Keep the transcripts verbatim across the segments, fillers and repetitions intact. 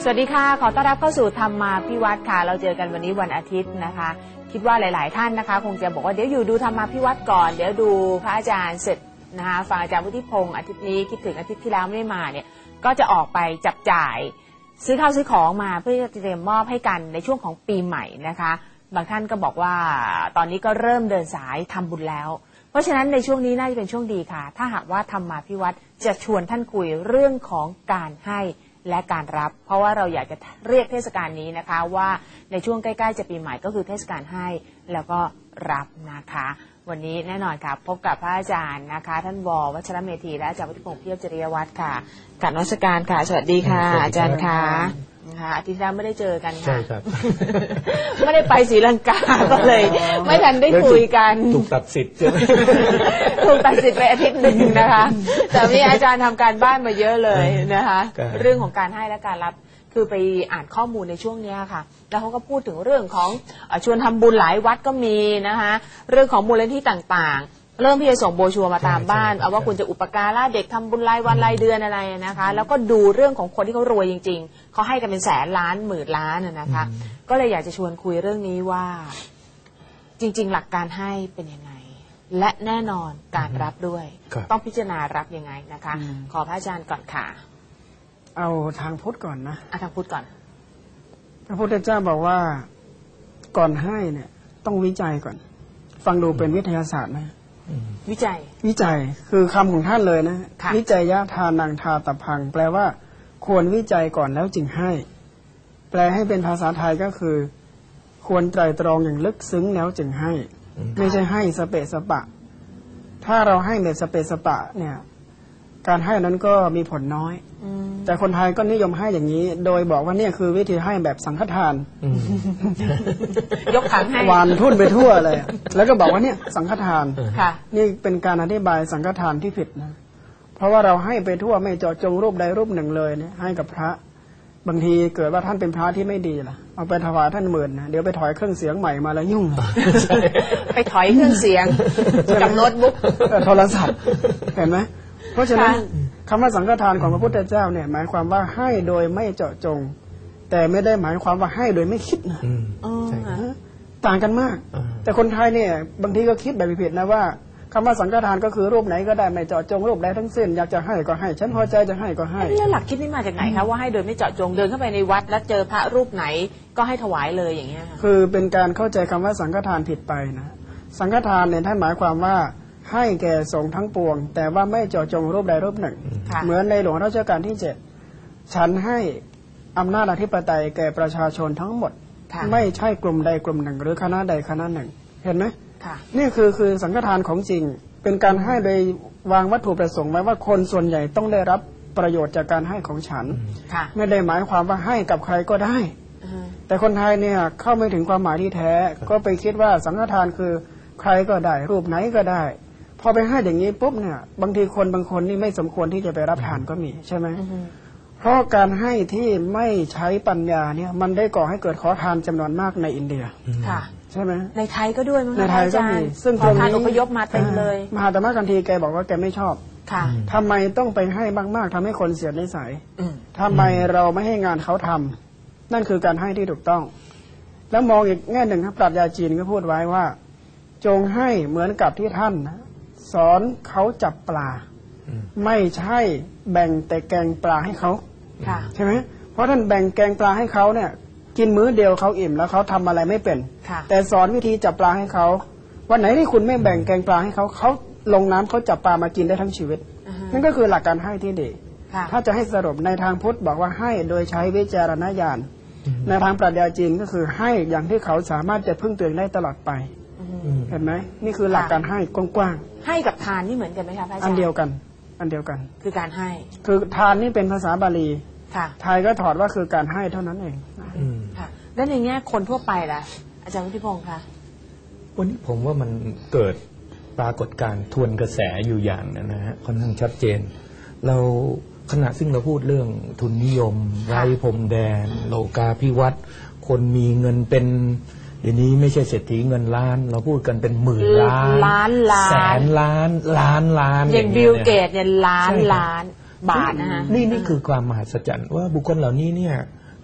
วัสดีค่ะขอต้อนรับเข้าสู่ธรรมาภิวัตน์ค่ะเราเจอกันวันนี้วันอาทิตย์นะคะคิดว่าหลายๆท่านนะคะคงจะบอกว่าเดี๋ยวอยู่ดูธรรมาภิวัตน์ก่อนเดี๋ยวดูพระอาจารย์เสร็จนะคะฟังอาจารย์วุฒิพงศ์อาทิตย์นี้คิดถึงอาทิตย์ที่แล้วไม่ได้มาเนี่ยก็จะออกไปจับจ่ายซื้อข้าวซื้อของมาเพื่อจะเตรียมมอบให้กันในช่วงของปีใหม่นะคะบางท่านก็บอกว่าตอนนี้ก็เริ่มเดินสายทำบุญแล้วเพราะฉะนั้นในช่วงนี้น่าจะเป็นช่วงดีค่ะถ้าหากว่าธรรมาภิวัตน์จะชวนท่านคุยเรื่องของการให้และการรับเพราะว่าเราอยากจะเรียกเทศกาลนี้นะคะว่าในช่วงใกล้ๆจะปีใหม่ก็คือเทศกาลให้แล้วก็รับนะคะวันนี้แน่นอนค่ะพบกับพระอาจารย์นะคะท่านว.วัชรเมธีและอาจารย์วุฒิพงศ์เพียบจริยวัฒน์ค่ะกราบนมัสการค่ะสวัสดีค่ะอาจารย์ค่ะนะคะอาทิตย์ที่แล้วไม่ได้เจอกันค่ะใช่ครับไม่ได้ไปศรีลังกาก็เลยไม่ทันได้คุยกันถูกตัดสิทธิ์ใช่ไหมถูกตัดสิทธิ์ไปอาทิตย์หนึ่งนะคะแต่มีอาจารย์ทำการบ้านมาเยอะเลยนะคะเรื่องของการให้และการรับคือไปอ่านข้อมูลในช่วงนี้ค่ะแล้วเขาก็พูดถึงเรื่องของชวนทำบุญหลายวัดก็มีนะคะเรื่องของมูลนิธิต่างๆเริ่มที่จะส่งโบชัวมาตามบ้านเอาว่าคุณจะอุปการะเด็กทำบุญรายวันรายเดือนอะไรนะคะแล้วก็ดูเรื่องของคนที่เขารวยจริงๆเขาให้กันเป็นแสนล้านหมื่นล้านนะคะก็เลยอยากจะชวนคุยเรื่องนี้ว่าจริงๆหลักการให้เป็นยังไงและแน่นอนการรับด้วยต้องพิจารณารับยังไงนะคะขอพระอาจารย์ก่อนค่ะเอาทางพุทธก่อนนะเอาทางพุทธก่อนพระพุทธเจ้าบอกว่าก่อนให้เนี่ยต้องวิจัยก่อนฟังดูเป็นวิทยาศาสตร์นะวิจัยวิจัยคือคำของท่านเลยนะวิจัยยะทานังทาตพังแปลว่าควรวิจัยก่อนแล้วจึงให้แปลให้เป็นภาษาไทยก็คือควรไตร่ตรองอย่างลึกซึ้งแล้วจึงให้ไม่ใช่ให้สเปะสปะถ้าเราให้แบบสเปะสปะเนี่ยการให้นั้นก็มีผลน้อยแต่คนไทยก็นิยมให้อย่างนี้โดยบอกว่าเนี่ยคือวิธีให้แบบสังฆทานยกขันให้หวานทุ่นไปทั่วเลยแล้วก็บอกว่าเนี่ยสังฆทานนี่เป็นการอธิบายสังฆทานที่ผิดนะเพราะว่าเราให้ไปทั่วไม่เจาะจงรูปใดรูปหนึ่งเลยเนี่ยให้กับพระบางทีเกิดว่าท่านเป็นพระที่ไม่ดีล่ะเอาไปถวายท่านหมื่นนะเดี๋ยวไปถอยเครื่องเสียงใหม่มาแล้วยุ่งไปถอยเครื่องเสียงกับโน้ตบุ๊กโทรศัพท์เห็นไหมเพราะฉะนั้นคำว่าสังฆทานของพระพุทธเจ้าเนี่ยหมายความว่าให้โดยไม่เจาะจงแต่ไม่ได้หมายความว่าให้โดยไม่คิดนะต่างกันมากแต่คนไทยเนี่ยบางทีก็คิดแบบผิดนะว่าคำว่าสังฆทานก็คือรูปไหนก็ได้ไม่เจาะจงรูปใดทั้งสิ้นอยากจะให้ก็ให้ฉันพอใจจะให้ก็ให้แล้วหลักคิดนี่มาจากไหนคะว่าให้โดยไม่เจาะจงเดินเข้าไปในวัดแล้วเจอพระรูปไหนก็ให้ถวายเลยอย่างเงี้ยคือเป็นการเข้าใจคำว่าสังฆทานผิดไปนะสังฆทานเนี่ยท่านหมายความว่าให้แก่สงฆ์ทั้งปวงแต่ว่าไม่เจาะจงรูปใดรูปหนึ่งเหมือนในหลวงรัชกาลที่เจ็ดฉันให้อำนาจอธิปไตยแก่ประชาชนทั้งหมดไม่ใช่กลุ่มใดกลุ่มหนึ่งหรือคณะใดคณะหนึ่งเห็นไหมนี่คือคือสังฆทานของจริงเป็นการให้โดยวางวัตถุประสงค์ไว้ว่าคนส่วนใหญ่ต้องได้รับประโยชน์จากการให้ของฉันไม่ได้หมายความว่าให้กับใครก็ได้แต่คนไทยเนี่ยเข้าไม่ถึงความหมายที่แท้ก็ไปคิดว่าสังฆทานคือใครก็ได้รูปไหนก็ได้พอไปให้อย่างนี้ปุ๊บเนี่ยบางทีคนบางคนนี่ไม่สมควรที่จะไปรับทานก็มีใช่ไหมเพราะการให้ที่ไม่ใช้ปัญญาเนี่ยมันได้ก่อให้เกิดขอทานจำนวนมากในอินเดียค่ะใช่ไหมในไทยก็ด้วยมั้งในไทยก็มีซึ่งขอทานอพยพมาเต็มเลยมหาธรรมคันธีแกบอกว่าแกไม่ชอบค่ะทำไมต้องไปให้มากๆทำให้คนเสียนิสัยทำไมเราไม่ให้งานเขาทำนั่นคือการให้ที่ถูกต้องแล้วมองอีกแง่หนึ่งครับปรัชญาจีนก็พูดไว้ว่าจงให้เหมือนกับที่ท่านนะสอนเขาจับปลาไม่ใช่แบ่งแต่แกงปลาให้เขาใช่ไหมเพราะท่านแบ่งแกงปลาให้เขาเนี่ยกินมื้อเดียวเขาอิ่มแล้วเขาทำอะไรไม่เป็นแต่สอนวิธีจับปลาให้เขาวันไหนที่คุณไม่แบ่งแกงปลาให้เขาเขาลงน้ำเขาจับปลามากินได้ทั้งชีวิตนั่นก็คือหลักการให้ที่ดีถ้าจะให้สรุปในทางพุทธบอกว่าให้โดยใช้วิจารณญาณในทางปรัชญาจีนก็คือให้อย่างที่เขาสามารถจะพึ่งตัวเองได้ตลอดไปเห็นไหมนี่คือหลักการให้กว้างๆให้กับทานนี่เหมือนกันไหมคะพระอาจารย์อันเดียวกันอันเดียวกันคือการให้คือทานนี่เป็นภาษาบาลีไทยก็ถอดว่าคือการให้เท่านั้นเองค่ะแล้วในแง่คนทั่วไปล่ะอาจารย์วุฒิพงศ์คะวันนี้ผมว่ามันเกิดปรากฏการณ์ทวนกระแสอยู่อย่างนะฮะค่อนข้างชัดเจนเราขณะซึ่งเราพูดเรื่องทุนนิยมไร้พรมแดนโลกาภิวัตน์คนมีเงินเป็นเดี๋ยวนี้ไม่ใช่เศรษฐีเงินล้านเราพูดกันเป็นหมื่นล้านล้านล้านแสนล้านล้านล้านอย่างบิลเกตเนี่ยล้านล้านบาทนะฮะนี่นี่คือความมหัศจรรย์ว่าบุคคลเหล่านี้เนี่ย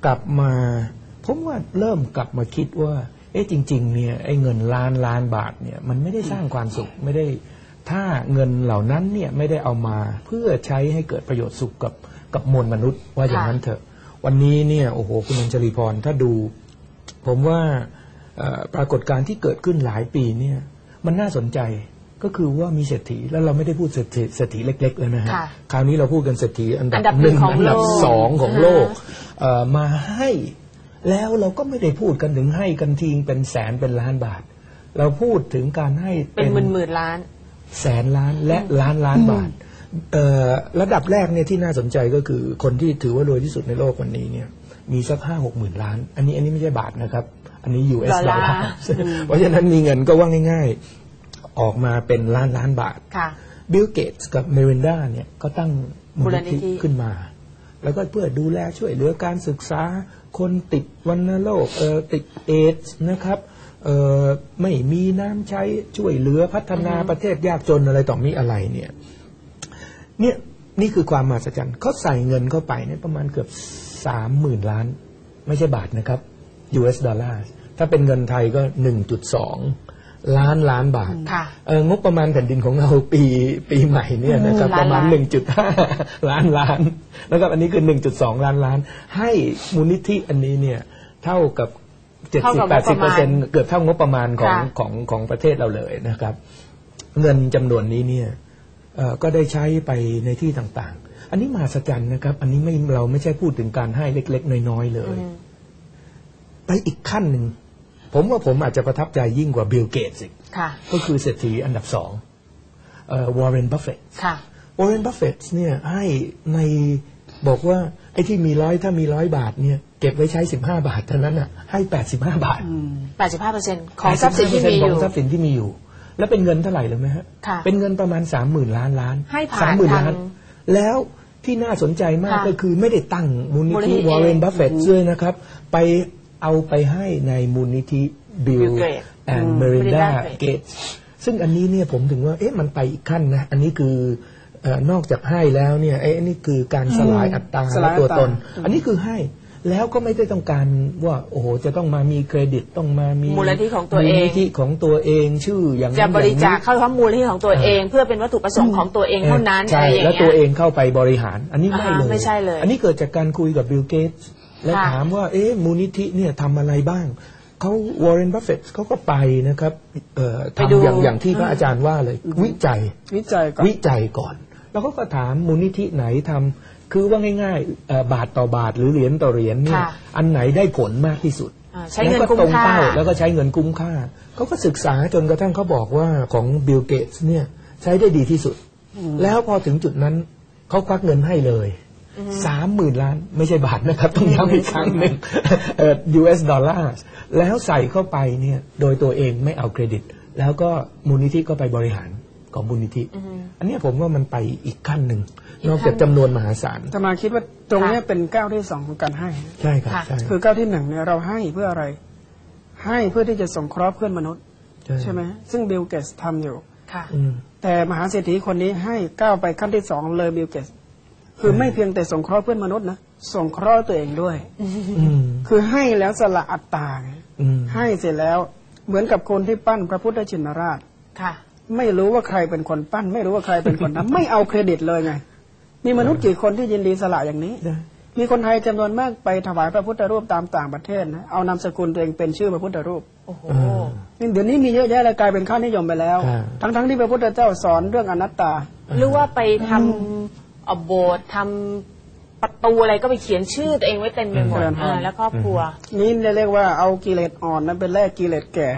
กลับมาผมว่าเริ่มกลับมาคิดว่าเอ๊ะจริงๆเนี่ยไอ้เงินล้านล้านบาทเนี่ยมันไม่ได้สร้างความสุขไม่ได้ถ้าเงินเหล่านั้นเนี่ยไม่ได้เอามาเพื่อใช้ให้เกิดประโยชน์สุขกับกับมวลมนุษย์ว่าอย่างนั้นเถอะวันนี้เนี่ยโอ้โหคุณอัญชลีพรถ้าดูผมว่าปรากฏการณ์ที่เกิดขึ้นหลายปีเนี่ยมันน่าสนใจก็คือว่ามีเศรษฐีแล้วเราไม่ได้พูดเศรษฐีเศรษฐีเล็กๆแล้วนะฮะคราวนี้เราพูดกันเศรษฐีอันดับหนึ่งอันดับสองของโลกมาให้แล้วเราก็ไม่ได้พูดกันถึงให้กันทีเป็นแสนเป็นล้านบาทเราพูดถึงการให้เป็นหมื่นหมื่นล้านแสนล้านและล้านล้านบาทระดับแรกเนี่ยที่น่าสนใจก็คือคนที่ถือว่ารวยที่สุดในโลกวันนี้เนี่ยมีสักห้าหกหมื่นล้านอันนี้อันนี้ไม่ใช่บาทนะครับอันนี้ ยู เอส ดอลลาร์เพราะฉะนั้นมีเงินก็ว่าง่ายๆออกมาเป็นล้านล้านบาทบิล เกตส์กับเมรินดาเนี่ยก็ตั้งมูลนิธิขึ้นมาแล้วก็เพื่อดูแลช่วยเหลือการศึกษาคนติดวัณโรคเอ่อติดเอดส์นะครับเอ่อไม่มีน้ำใช้ช่วยเหลือพัฒนาประเทศยากจนอะไรต่อมีอะไรเนี่ยเนี่ยนี่คือความมหัศจรรย์เขาใส่เงินเข้าไปเนี่ยประมาณเกือบสามหมื่นล้านไม่ใช่บาทนะครับ ยู เอส ดอลลาร์ถ้าเป็นเงินไทยก็ หนึ่งจุดสอง ล้านล้านบาทเอองบประมาณแผ่นดินของเราปีปีใหม่เนี่ยนะครับประมาณ หนึ่งจุดห้า ล้านล้านแล้วก็อันนี้คือ หนึ่งจุดสอง ล้านล้านให้มูลนิธิอันนี้เนี่ยเท่ากับ เจ็ดสิบถึงแปดสิบเปอร์เซ็นต์ เกือบเท่างบประมาณของของของประเทศเราเลยนะครับเงินจำนวนนี้เนี่ยก็ได้ใช้ไปในที่ต่างๆอันนี้มหัศจรรย์นะครับอันนี้ไม่เราไม่ใช่พูดถึงการให้เล็กๆน้อยๆเลยไปอีกขั้นหนึ่งผมว่าผมอาจจะประทับใจยิ่งกว่าบิล เกตส์อีกก็คือเศรษฐีอันดับสองวอร์เรน บัฟเฟตต์วอร์เรน บัฟเฟตต์เนี่ยให้ในบอกว่าไอ้ที่มีร้อยถ้ามีร้อยบาทเนี่ยเก็บไว้ใช้สิบห้าบาทเท่านั้นน่ะให้แปดสิบห้าบาทแปดสิบห้าเปอร์เซ็นต์ ของทรัพย์สินที่มีอยู่ของทรัพย์สินที่มีอยู่แล้วเป็นเงินเท่าไหร่รู้ไหมฮะเป็นเงินประมาณ สามหมื่น ล้านล้านให้ผ่านสามหมื่น ล้านแล้วที่น่าสนใจมากก็คือไม่ได้ตั้งมูลนิธิวอร์เรน บัฟเฟตต์ด้วยนะครับไปเอาไปให้ในมูลนิธิบิลแอนด์เมรินดาเกตส์ซึ่งอันนี้เนี่ยผมถึงว่าเอ๊ะมันไปอีกขั้นนะอันนี้คือนอกจากให้แล้วเนี่ยไอ้นี่คือการสลายอัตตาและตัวตนอันนี้คือให้แล้วก็ไม่ได้ต้องการว่าโอ้โหจะต้องมามีเครดิตต้องมามีมูลนิธิของตัวเองมูลนิธิของตัวเองชื่ออย่างนี้จะบริจาคเข้าทั้งมูลนิธิของตัวเองเพื่อเป็นวัตถุประสงค์ของตัวเองเท่านั้นใช่แล้วตัวเองเข้าไปบริหารอันนี้ไม่เลยไม่ใช่เลยอันนี้เกิดจากการคุยกับบิล เกตส์แล้วถามว่าเอ๊ะมูลนิธิเนี่ยทำอะไรบ้างเขาวอร์เรน บัฟเฟตต์เขาก็ไปนะครับทำอย่างอย่างที่พระอาจารย์ว่าเลยวิจัยวิจัยวิจัยก่อนแล้วก็ก็ถามมูลนิธิไหนทำคือว่าง่ายๆบาทต่อบาทหรือเหรียญต่อเหรียญเนี่ยอันไหนได้ผลมากที่สุดใช้เงินคุ้มค่าแล้วก็ใช้เงินคุ้มค่าเขาก็ศึกษาจนกระทั่งเขาบอกว่าของบิล เกตส์เนี่ยใช้ได้ดีที่สุดแล้วพอถึงจุดนั้นเขาควักเงินให้เลยสามหมื่นล้านไม่ใช่บาทนะครับต้องย้ำอีกครั้งหนึ่ง ยู เอส ดอลลาร์แล้วใส่เข้าไปเนี่ยโดยตัวเองไม่เอาเครดิตแล้วก็มูลนิธิก็ไปบริหารของมูลนิธิอันนี้ผมว่ามันไปอีกขั้นหนึ่งนอกจากจำนวนมหาศาลแต่มาคิดว่าตรงนี้เป็นก้าวที่สองของการให้ใช่ครับคือก้าวที่หนึ่งเนี่ยเราให้เพื่ออะไรให้เพื่อที่จะสงเคราะห์เพื่อนมนุษย์ใช่ไหมซึ่งบิล เกตส์ทำอยู่แต่มหาเศรษฐีคนนี้ให้ก้าวไปขั้นที่สองเลยบิล เกตส์คือไม่เพียงแต่สงเคราะห์เพื่อนมนุษย์นะสงเคราะห์ตัวเองด้วยคือให้แล้วสละอัตตาให้เสร็จแล้วเหมือนกับคนที่ปั้นพระพุทธชินราชไม่รู้ว่าใครเป็นคนปั้นไม่รู้ว่าใครเป็นคนทำไม่เอาเครดิตเลยไงมีมนุษย์กี่คนที่ยินดีสละอย่างนี้มีคนไทยจำนวนมากไปถวายพระพุทธรูปตามต่างประเทศนะเอานามสกุลตัวเองเป็นชื่อพระพุทธรูปโอ้โหเดี๋ยวนี้มีเยอะแยะเลยกลายเป็นค่านิยมไปแล้วทั้งๆที่พระพุทธเจ้าสอนเรื่องอนัตตาหรือว่าไปทำอโบสถ์ทำประตูอะไรก็ไปเขียนชื่อตัวเองไว้เต็มไปหมดแล้วครอบครัวนี่เรียกว่าเอากิเลสอ่อนนั้นเป็นแลกกิเลสแก่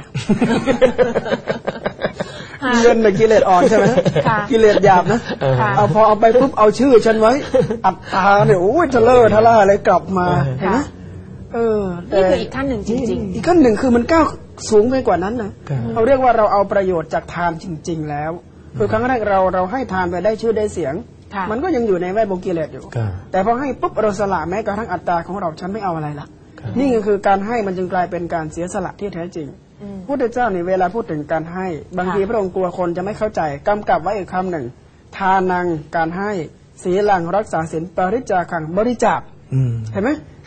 เงินเป็นกิเลสอ่อนใช่ไหมกิเลสหยาบนะเอาพอเอาไปปุ๊บเอาชื่อฉันไว้อัตตาเนี่ยโอ้ยทะเลาะทะล่าอะไรกลับมาเห็นไหมเออนี่คืออีกขั้นหนึ่งจริงๆอีกขั้นหนึ่งคือมันก้าวสูงไปกว่านั้นนะเราเรียกว่าเราเอาประโยชน์จากทานจริงๆแล้วคือครั้งแรกเราเราให้ทานไปได้ชื่อได้เสียงมันก็ยังอยู่ในแวดวงกิเลสอยู่แต่พอให้ปุ๊บเราสละแม้กระทั่งอัตตาของเราฉันไม่เอาอะไรละนี่ก็คือการให้มันจึงกลายเป็นการเสียสละที่แท้จริงพุทธเจ้าในเวลาพูดถึงการให้บางทีพระองค์กลัวคนจะไม่เข้าใจกำกับไว้อีกคำหนึ่งทานังการให้ศีลังรักษาศีลปริจาคังบริจาคเห็นไหมใ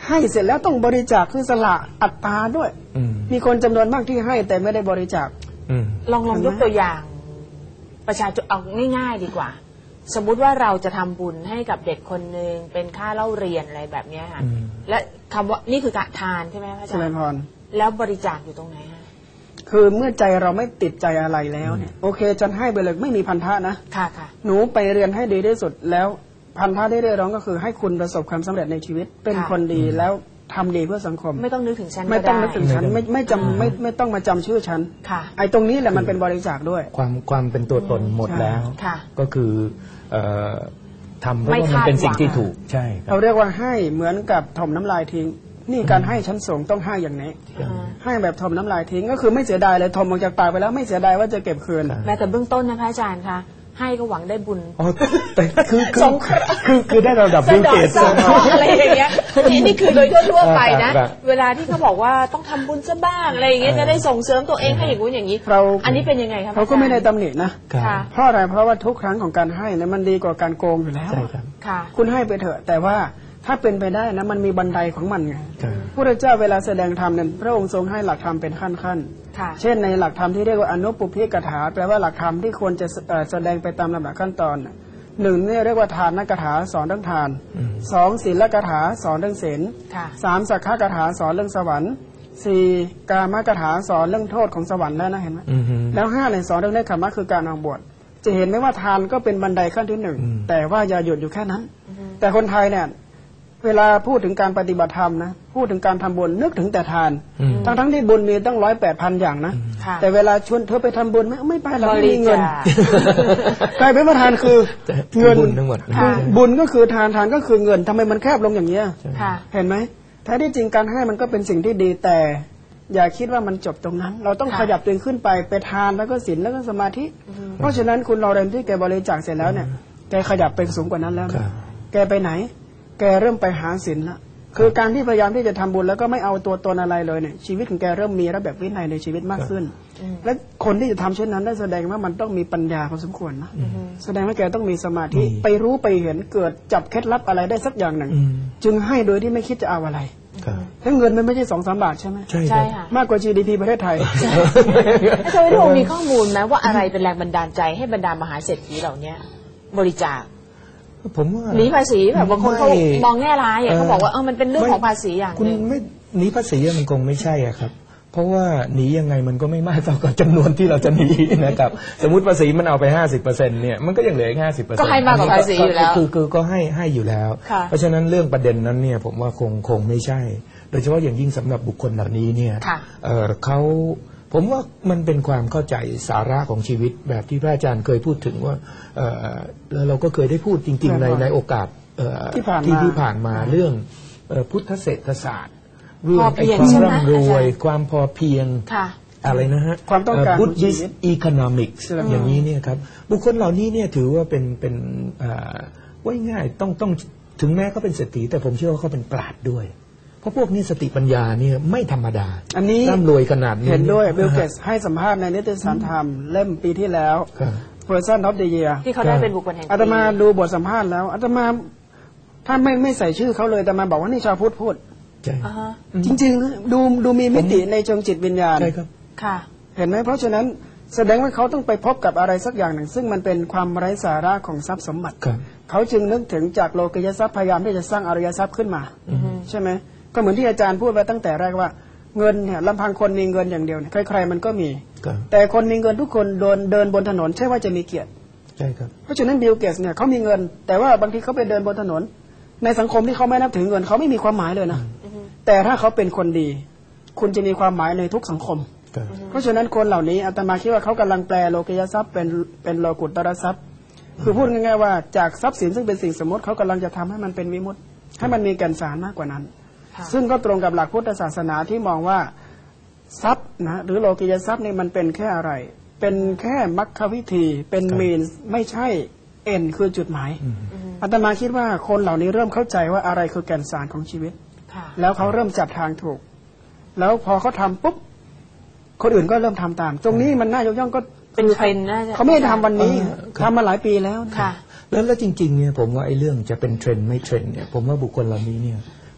ให้เสร็จแล้วต้องบริจาคคือสละอัตราด้วย มีคนจำนวนมากที่ให้แต่ไม่ได้บริจาคลองลองยกตัวอย่าง ประชาชนเอาง่ายๆดีกว่า สมมุติว่าเราจะทำบุญให้กับเด็กคนหนึ่งเป็นค่าเล่าเรียนอะไรแบบนี้ค่ะและคำว่านี่คือการทานใช่ไหมพระอาจารย์แล้วบริจาคอยู่ตรงไหนฮะคือเมื่อใจเราไม่ติดใจอะไรแล้วเนี่ยโอเคจะให้ไปเลยไม่มีพันธะนะค่ะค่ะหนูไปเรียนให้ดีที่สุดแล้วพันธะได้เรียกร้องก็คือให้คุณประสบความสำเร็จในชีวิตเป็นคนดีแล้วทำดีเพื่อสังคมไม่ต้องนึกถึงฉันไม่ต้องนึกถึงฉันไม่ไม่จำไม่ไม่ต้องมาจำชื่อฉันไอ้ตรงนี้แหละมันเป็นบริจาคด้วยความความเป็นตัวตนหมดแล้วก็คือทำเพราะว่ามันเป็นสิ่งที่ถูกใช่เราเรียกว่าให้เหมือนกับถมน้ำลายทิ้งนี่การให้ชั้นสูงต้องให้อย่างนี้ให้แบบถมน้ำลายทิ้งก็คือไม่เสียดายเลยถมออกจากปากไปแล้วไม่เสียดายว่าจะเก็บคืนแม้แต่เบื้องต้นนะพระอาจารย์คะให้ก็หวังได้บุญอ๋อแต่คือคือคือคือได้ระดับบิลเกตอะไรอย่างเงี้ยนี่นี่คือโดยทั่วไปนะเวลาที่เขาบอกว่าต้องทำบุญซะบ้างอะไรอย่างเงี้ยจะได้ส่งเสริมตัวเองให้อย่างงู้นอย่างนี้อันนี้เป็นยังไงครับเขาก็ไม่ได้ตำหนินะเพราะอะไรเพราะว่าทุกครั้งของการให้เนี่ยมันดีกว่าการโกงอยู่แล้วคุณให้ไปเถอะแต่ว่าถ้าเป็นไปได้นะมันมีบันไดของมันไงพระพุทธเจ้าเวลาแสดงธรรมเนี่ยพระองค์ทรงให้หลักธรรมเป็นขั้นขั้นเช่นในหลักธรรมที่เรียกว่าอนุปปุพพิกถาแปลว่าหลักธรรมที่ควรจะแสดงไปตามลำดับขั้นตอนหนึ่งนี่เรียกว่าทานกถาสอนเรื่องทานสองศีลกถาสอนเรื่องศีลสามสักขะกถาสอนเรื่องสวรรค์สี่กามกถาสอนเรื่องโทษของสวรรค์แล้วนะเห็นไหมแล้วห้าในสอนเรื่องเนคขมะคือการออกบวชจะเห็นไหมว่าทานก็เป็นบันไดขั้นที่หนึ่งแต่ว่าอย่าหยุดอยู่แค่นั้นแต่คนไทยเนี่ยเวลาพูดถึงการปฏิบัติธรรมนะพูดถึงการทำบุญนึกถึงแต่ทานทั้งทั้งที่บุญมีตั้งร้อยแปดพันอย่างนะแต่เวลาชวนเธอไปทำบุญไม่ไม่ไปเราไม่มีเงินกลายเป็นว่าทานคือเงินทั้งหมดบุญก็คือทานทานก็คือเงินทำไมมันแคบลงอย่างนี้เห็นไหมแท้ที่จริงการให้มันก็เป็นสิ่งที่ดีแต่อย่าคิดว่ามันจบตรงนั้นเราต้องขยับตัวเองขึ้นไปไปทานแล้วก็ศีลแล้วก็สมาธิเพราะฉะนั้นคุณลอเรนที่แกบริจาคเสร็จแล้วเนี่ยแกขยับไปสูงกว่านั้นแล้วแกไปไหนแกเริ่มไปหาศีลละคือการที่พยายามที่จะทำบุญแล้วก็ไม่เอาตัวตนอะไรเลยเนี่ยชีวิตของแกเริ่มมีระแบบวินัยในชีวิตมากขึ้นและคนที่จะทำเช่นนั้นได้แสดงว่ามันต้องมีปัญญาพอสมควรนะแสดงว่าแกต้องมีสมาธิไปรู้ไปเห็นเกิดจับเคล็ดลับอะไรได้สักอย่างหนึ่งจึงให้โดยที่ไม่คิดจะเอาอะไรทั้งเงินมันไม่ใช่สองสามบาทใช่ไหมใช่ค่ะมากกว่า จี ดี พี ประเทศไทยอาจารย์วิโรจน์มีข้อมูลไหมว่าอะไรเป็นแรงบันดาลใจให้บรรดามหาเศรษฐีเหล่านี้บริจาคผมว่าหนีภาษีแบบบางคนเขามองแง่ร้ายเขาบอกว่าเออมันเป็นเรื่องของภาษีอย่างคุณไม่หนีภาษีมันคงไม่ใช่อ่ะครับเพราะว่าหนียังไงมันก็ไม่มากเท่ากับจำนวนที่เราจะหนีนะครับสมมติภาษีมันเอาไปห้าสิบเปอร์เซ็นต์เนี่ยมันก็ยังเหลืออีกห้าสิบเปอร์เซ็นต์ก็ให้มากกว่าภาษีอยู่แล้วคือคือก็ให้ให้อยู่แล้วเพราะฉะนั้นเรื่องประเด็นนั้นเนี่ยผมว่าคงคงไม่ใช่โดยเฉพาะอย่างยิ่งสำหรับบุคคลเหล่านี้เนี่ยเขาผมว่ามันเป็นความเข้าใจสาระของชีวิตแบบที่พระอาจารย์เคยพูดถึงว่าแล้วเราก็เคยได้พูดจริงๆในในโอกาสที่ที่ผ่านมาเรื่องพุทธเศรษฐศาสตร์เรื่องความร่ำรวยความพอเพียงอะไรนะฮะความต้องการ Buddhist economics อย่างนี้เนี่ยครับบุคคลเหล่านี้เนี่ยถือว่าเป็นเป็นว่าง่ายต้องต้องถึงแม้เขาเป็นเศรษฐีแต่ผมเชื่อว่าเขาเป็นปราชญ์ด้วยเพราะพวกนี้สติปัญญาเนี่ยไม่ธรรมดาอันนี้ร่ำรวยขนาดนี้เห็นด้วยบิลเกตส์ให้สัมภาษณ์ในนิตยสารธรรมเล่มปีที่แล้ว Person of the Year ที่เขาได้เป็นบุคคลแห่งปีอาตมาดูบทสัมภาษณ์แล้วอาตมาถ้าไม่ไม่ใส่ชื่อเขาเลยอาตมาบอกว่านี่ชาวพุทธพูดจริงๆดูดูมีมิติในเชิงจิตวิญญาณใช่ครับค่ะเห็นไหมเพราะฉะนั้นแสดงว่าเขาต้องไปพบกับอะไรสักอย่างหนึ่งซึ่งมันเป็นความไร้สาระของทรัพย์สมบัติเขาจึงนึกถึงจากโลกิยทรัพย์พยายามที่จะสร้างอริยทรัพย์ขึ้นมาใช่ไหมก็เหมือนที่อาจารย์พูดไปตั้งแต่แรกว่าเงินเนี่ยลำพังคนมีเงินอย่างเดียวเนี่ยใครๆมันก็มีแต่คนมีเงินทุกคนเดินเดินบนถนนใช่ว่าจะมีเกียรติใช่ครับเพราะฉะนั้นบิลเกตส์เนี่ยเขามีเงินแต่ว่าบางทีเขาไปเดินบนถนนในสังคมที่เขาไม่นับถือเงินเขาไม่มีความหมายเลยนะแต่ถ้าเขาเป็นคนดีคุณจะมีความหมายในทุกสังคมเพราะฉะนั้นคนเหล่านี้อาตมาคิดว่าเขากำลังแปลโลกิยทรัพย์เป็นเป็นโลกุตตรทรัพย์คือพูดง่ายๆว่าจากทรัพย์สินซึ่งเป็นสิ่งสมมติเขากำลังจะทำให้มันเป็นวิมุตติให้มันมีแก่นสารมากกว่านั้นซึ่งก็ตรงกับหลักพุทธศาสนาที่มองว่าทรัพย์นะหรือโลกิยทรัพย์นี่มันเป็นแค่อะไรเป็นแค่มรรควิธีเป็นมีนไม่ใช่เอ็นคือจุดหมายอาตมาคิดว่าคนเหล่านี้เริ่มเข้าใจว่าอะไรคือแก่นสารของชีวิตแล้วเขาเริ่มจับทางถูกแล้วพอเขาทำปุ๊บคนอื่นก็เริ่มทำตามตรงนี้มันน่ายกย่องก็เป็นเทรนด์นะเขาไม่ทำวันนี้ทำมาหลายปีแล้วค่ะแล้วแล้วจริงๆเนี่ยผมว่าไอ้เรื่องจะเป็นเทรนด์ไม่เทรนด์เนี่ยผมว่าบุคคลเหล่านี้เนี่ย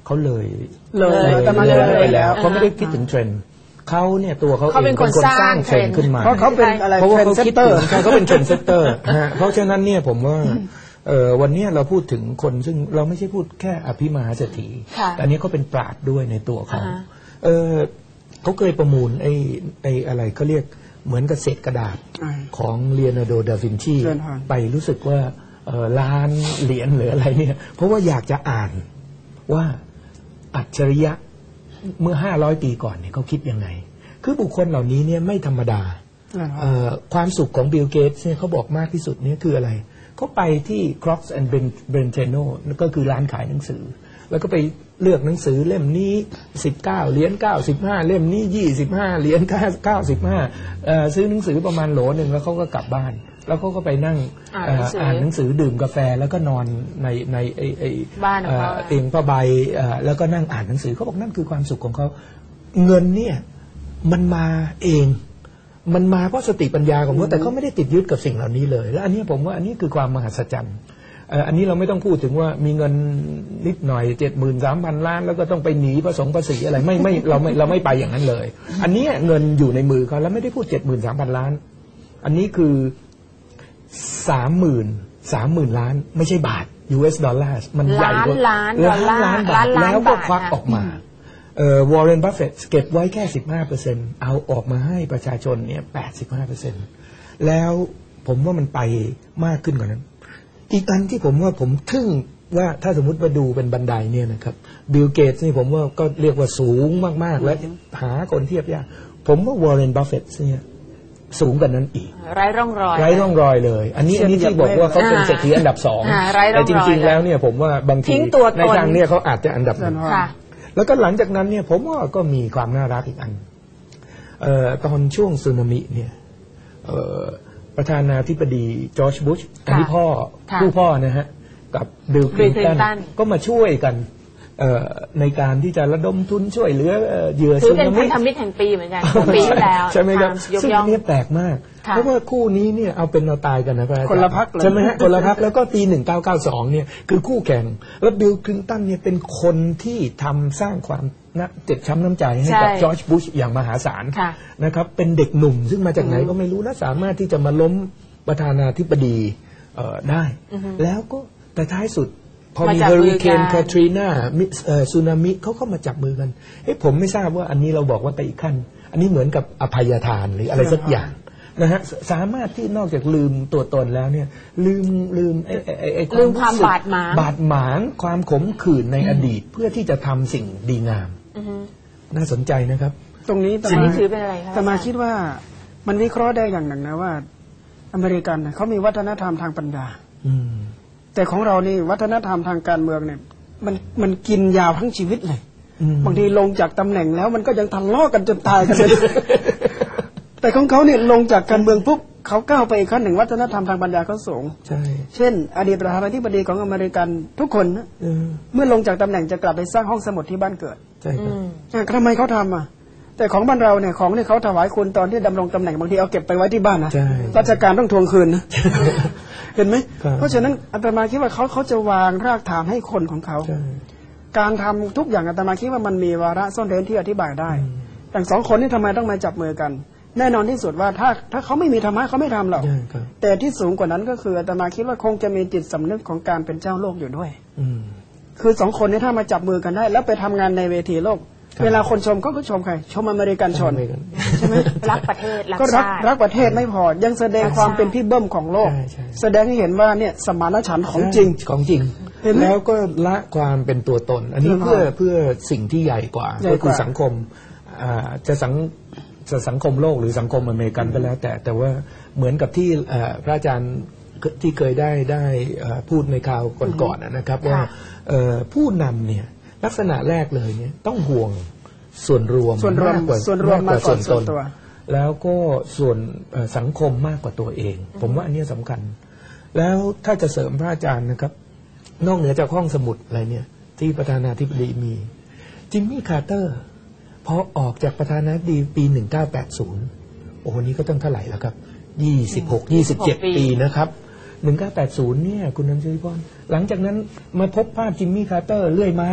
เขาเลยเลยเลยแต่มันเลยเลยไปแล้วอ่าเขาไม่ได้คิดถึงเทรนด์เขาเนี่ยตัวเขาเอเขางเป็นคนสร้างเทรนด์ขึ้นมาเพราะเขาเป็นอะไรเพราะว่าเทรนเขาด์เซคิดตเตอถึร์งใช่เขาเป็นเทรนด์เซตเตอร์นะฮะเพราะฉะนั้นเนี่ยผมว่าเอ่อวันนี้เราพูดถึงคนซึ่งเราไม่ใช่พูดแค่อภิมหาเศรษฐีค่ะแต่อันนี้เขาเป็นปราชญ์ด้วยในตัวเขาอ่าฮะเออเขาเคยประมูลไอ้ไอ้อะไรเขาเรียกเหมือนกับเศษกระดาษอ่าของเลโอนาร์โด ดาวินชีเรียนผ่านไปรู้สึกว่าเอ่อล้านเหรียญหรืออะไรเนี่ยเพราะว่าอยากจะอ่านว่าอัจฉริยะเมื่อห้าร้อยปีก่อนเนี่ยเขาคิดยังไงคือบุคคลเหล่านี้เนี่ยไม่ธรรมดาเอ่อความสุขของบิลเกตส์เนี่ยเขาบอกมากที่สุดเนี่ยคืออะไรเขาไปที่ Crocs and Brentano ก็คือร้านขายหนังสือแล้วก็ไปเลือกหนังสือเล่มนี้สิบเก้าเหรียญเก้าสิบห้าเล่มนี้ยี่สิบห้าเหรียญเก้าสิบห้าเอ่อซื้อหนังสือประมาณโหลหนึ่งแล้วเขาก็กลับบ้านแล้วเขาก็ไปนั่งอ่านหนังสืออ่านหนังสือดื่มกาแฟแล้วก็นอนในในไอ้ไอ้บ้านของเขาเอ่อเตียงผ้าใบเอ่อแล้วก็นั่งอ่านหนังสือเขาบอกนั่นคือความสุขของเขาเงินเนี่ยมันมาเองมันมาเพราะสติปัญญาของเขาแต่เขาไม่ได้ติดยึดกับสิ่งเหล่านี้เลยและอันนี้ผมว่าอันนี้คือความมหัศจรรย์เอ่ออันนี้เราไม่ต้องพูดถึงว่ามีเงินนิดหน่อยเจ็ดหมื่นสามพันล้านแล้วก็ต้องไปหนีผสมภาษีอะไรไม่ไม่เราไม่เราไม่ไปอย่างนั้นเลย อันนี้เงินอยู่ในมือเขาแล้วไม่ได้พูดเจ็ดหมื่นสามพันล้านอันนี้คือสามหมื่นสามหมื่นล้านไม่ใช่บาท ยู เอส ดอลลาร์มันใหญ่กว่าล้านล้านล้านล้านบาทล้านล้านแล้วก็บาทควักนะออกมาเอ่อวอร์เรน บัฟเฟตต์เก็บไว้แค่สิบห้าเปอร์เซ็นต์เอาออกมาให้ประชาชนเนี่ยแปดสิบห้าเปอร์เซ็นต์แล้วผมว่ามันไปมากขึ้นกว่านั้นอีกอันที่ผมว่าผมทึ่งว่าถ้าสมมติว่าดูเป็นบันไดเนี่ยนะครับบิลเกตส์นี่ผมว่าก็เรียกว่าสูงมากๆและหาคนเทียบยากผมว่าวอร์เรน บัฟเฟตต์เนี่ยสูงกว่านั้นอีกไร้ร่องรอยไร้ร่องรอยเลยอันนี้อันนี้ที่บอกว่าเขาเป็นเศรษฐีอันดับสองอ่าไร้ร่แต่องจรอยริงๆแล้วเนี่ยผมว่าบางทีทิ้งตัวตนในทางเนี่ยเขาอาจจะอันดับหนึ่งค่ะแล้วก็หลังจากนั้นเนี่ยผมว่าก็มีความน่ารักอีกอันเอ่อตอนช่วงสึนามิเนี่ยเอ่อประธานาธิบดีจอร์จบุชอันนี้พ่อค่ะผู้พ่อนะฮะกับบิลคลิน Bill ตัน Clinton ก็มาช่วยกันเอ่อในการที่จะระดมทุนช่วยเหลือเอ่อเหยื่อถืสึอเป็นนาพัมินธมิตรแห่งปีเหมือนกันปีที่แล้วใช่ไหมครับยกซึ่งย่อัองนนี้แปลกมากค่ะเพราะว่าคู่นี้เนี่ยเอาเป็นเอาตายกันนะพระอาจารย์คนละพรรคเลยใช่ไหมฮะคนละพรรคแล้วก็ปีหนึ่งเก้าเก้าสองเนี่ยคือคู่แข่งแล้วบิลคลินตันเนี่ยเป็นคนที่ทำสร้างความน่าเจ็บช้ำน้ำใจให้กับใช่จอร์จบุชอย่างมหาศาลค่ะนะครับเป็นเด็กหนุ่มซึ่งมาจากไหนก็ไม่รู้และสามารถที่จะมาล้มประธานาธิบดีเอ่อได้ แล้วก็แต่ท้ายสุดพอมามีจับเฮอมืริอเคนกันคาทรีนาสึนามิเขาก็มาจับมือกันเอ้ผมไม่ทราบว่าอันนี้เราบอกว่าไปอีกขั้น อันนี้เหมือนกับอภัยทานหรืออะไรสักอย่างนะฮะสสามารถที่นอกจากลืมตัวตนแล้วเนี่ยลืมลืมไอ้ไอ้ไอ้ไอ้ลืมความรู้สึกบาดหมางบาดหมางความขมขื่นในอดีตเพื่อที่จะทำสิ่งดีงามอือฮึน่าสนใจนะครับตรงนี้แต่อันมานี้ถือเป็นอะไรคะแต่มาคิดว่ามันวิเคราะห์ได้อย่างหนึ่งนะว่า อเมริกันเนี่ยเขามีวัฒนธรรมทางปัญญาอืมแต่ของเรานี่วัฒนธรรมทางการเมืองเนี่ยมันมันกินยาวทั้งชีวิตเลยอืมบางทีลงจากตำแหน่งแล้วมันก็ยังทะเลาะกันจนตายกันเลย แต่ของเขาเนี่ยลงจากการเมืองปุ๊บเขาก้าวไปอีกขั้นหนึ่งวัฒนธรรมทางปัญญาเขาสูงใช่เช่น อดีตประธานาธิบดีของอเมริกันทุกคนนะเออเมื่อลงจากตำแหน่งจะกลับไปสร้างห้องสมุดที่บ้านเกิดใช่ครับอืมอ่ะทำไมเขาทำอ่ะแต่ของบ้านเราเนี่ยของที่เขาถวายคุณตอนที่ดำรงตำแหน่งบางทีเอาเก็บไปไว้ที่บ้านนะใช่ราชการต้องทวงคืนนะ เห็นไหมครับเพราะฉะนั้นอาตมาคิดว่าเขาเขาจะวางรากฐานให้คนของเขาใช่การทำทุกอย่างอาตมาคิดว่ามันมีวาระซ่อนเร้นที่อธิบายได้อย่างสองคนนี่ทำไมต้องมาจับมือกัน แน่นอนที่สุดว่าถ้าถ้าเขาไม่มีธรรมะเขาไม่ทำหรอกใช่ครับแต่ที่สูงกว่านั้นก็คืออาตมาคิดว่าคงจะมีจิตสำนึกของการเป็นเจ้าโลกอยู่ด้วยอืมคือสองคนนี้ถ้ามาจับมือกันได้ แล้วไปทำงานในเวทีโลกครับเวลาคนชมเขาก็ชมใคร ชมอเมริกันชนอเมริกันใช่ไหมรักประเทศรักก็รักชาติรักประเทศไม่พอ ยังแสดงความเป็นพี่เบิ้มของโลกใช่ใช่แสดงให้เห็นว่าเนี่ยสมานฉันท์ของจริงของจริงเห็นไหมแล้วก็ละความเป็นตัวตน อันนี้เห็นไหมเพื่อเพื่อสิ่งที่ใหญ่กว่าใหญ่ก็กคือว่าสังคมอ่าจะสังจะสังคมโลกหรือสังคมอเมริกันก็แล้ว แต่แต่ว่าเหมือนกับที่เอ่อพระอาจารย์ที่เคยได้ได้เอ่อพูดในคราวก่อนๆนะครับ ว่าค่ะเอ่อผู้นำเนี่ยลักษณะแรกเลยเนี่ยต้องห่วงส่วนรวมส่วนรวมมากกว่าส่วนรวมมากกว่ามากกว่าส่วนตส่วน นตัวแล้วก็ส่วนเอ่อสังคมมากกว่าตัวเอง ผมว่าอันเนี้ยสำคัญ แล้วถ้าจะเสริมพระอาจารย์นะครับ นอกเหนือจากห้องสมุดอะไรเนี่ย ที่ประธานาธิบดีมีจิมมี่คาร์เตอร์พอออกจากประธานาธิบดีปีหนึ่งเก้าแปดศูนย์โอ้โหนี้ก็ต้องเท่าไหร่แล้วครับยี่สิบหก ยี่สิบเจ็ดปีปีนะครับหนึ่งเก้าแปดศูนย์เนี่ยคุณนันทพรหลังจากนั้นมาพบภาพจิมมี่คาร์เตอร์เลื่อยไม้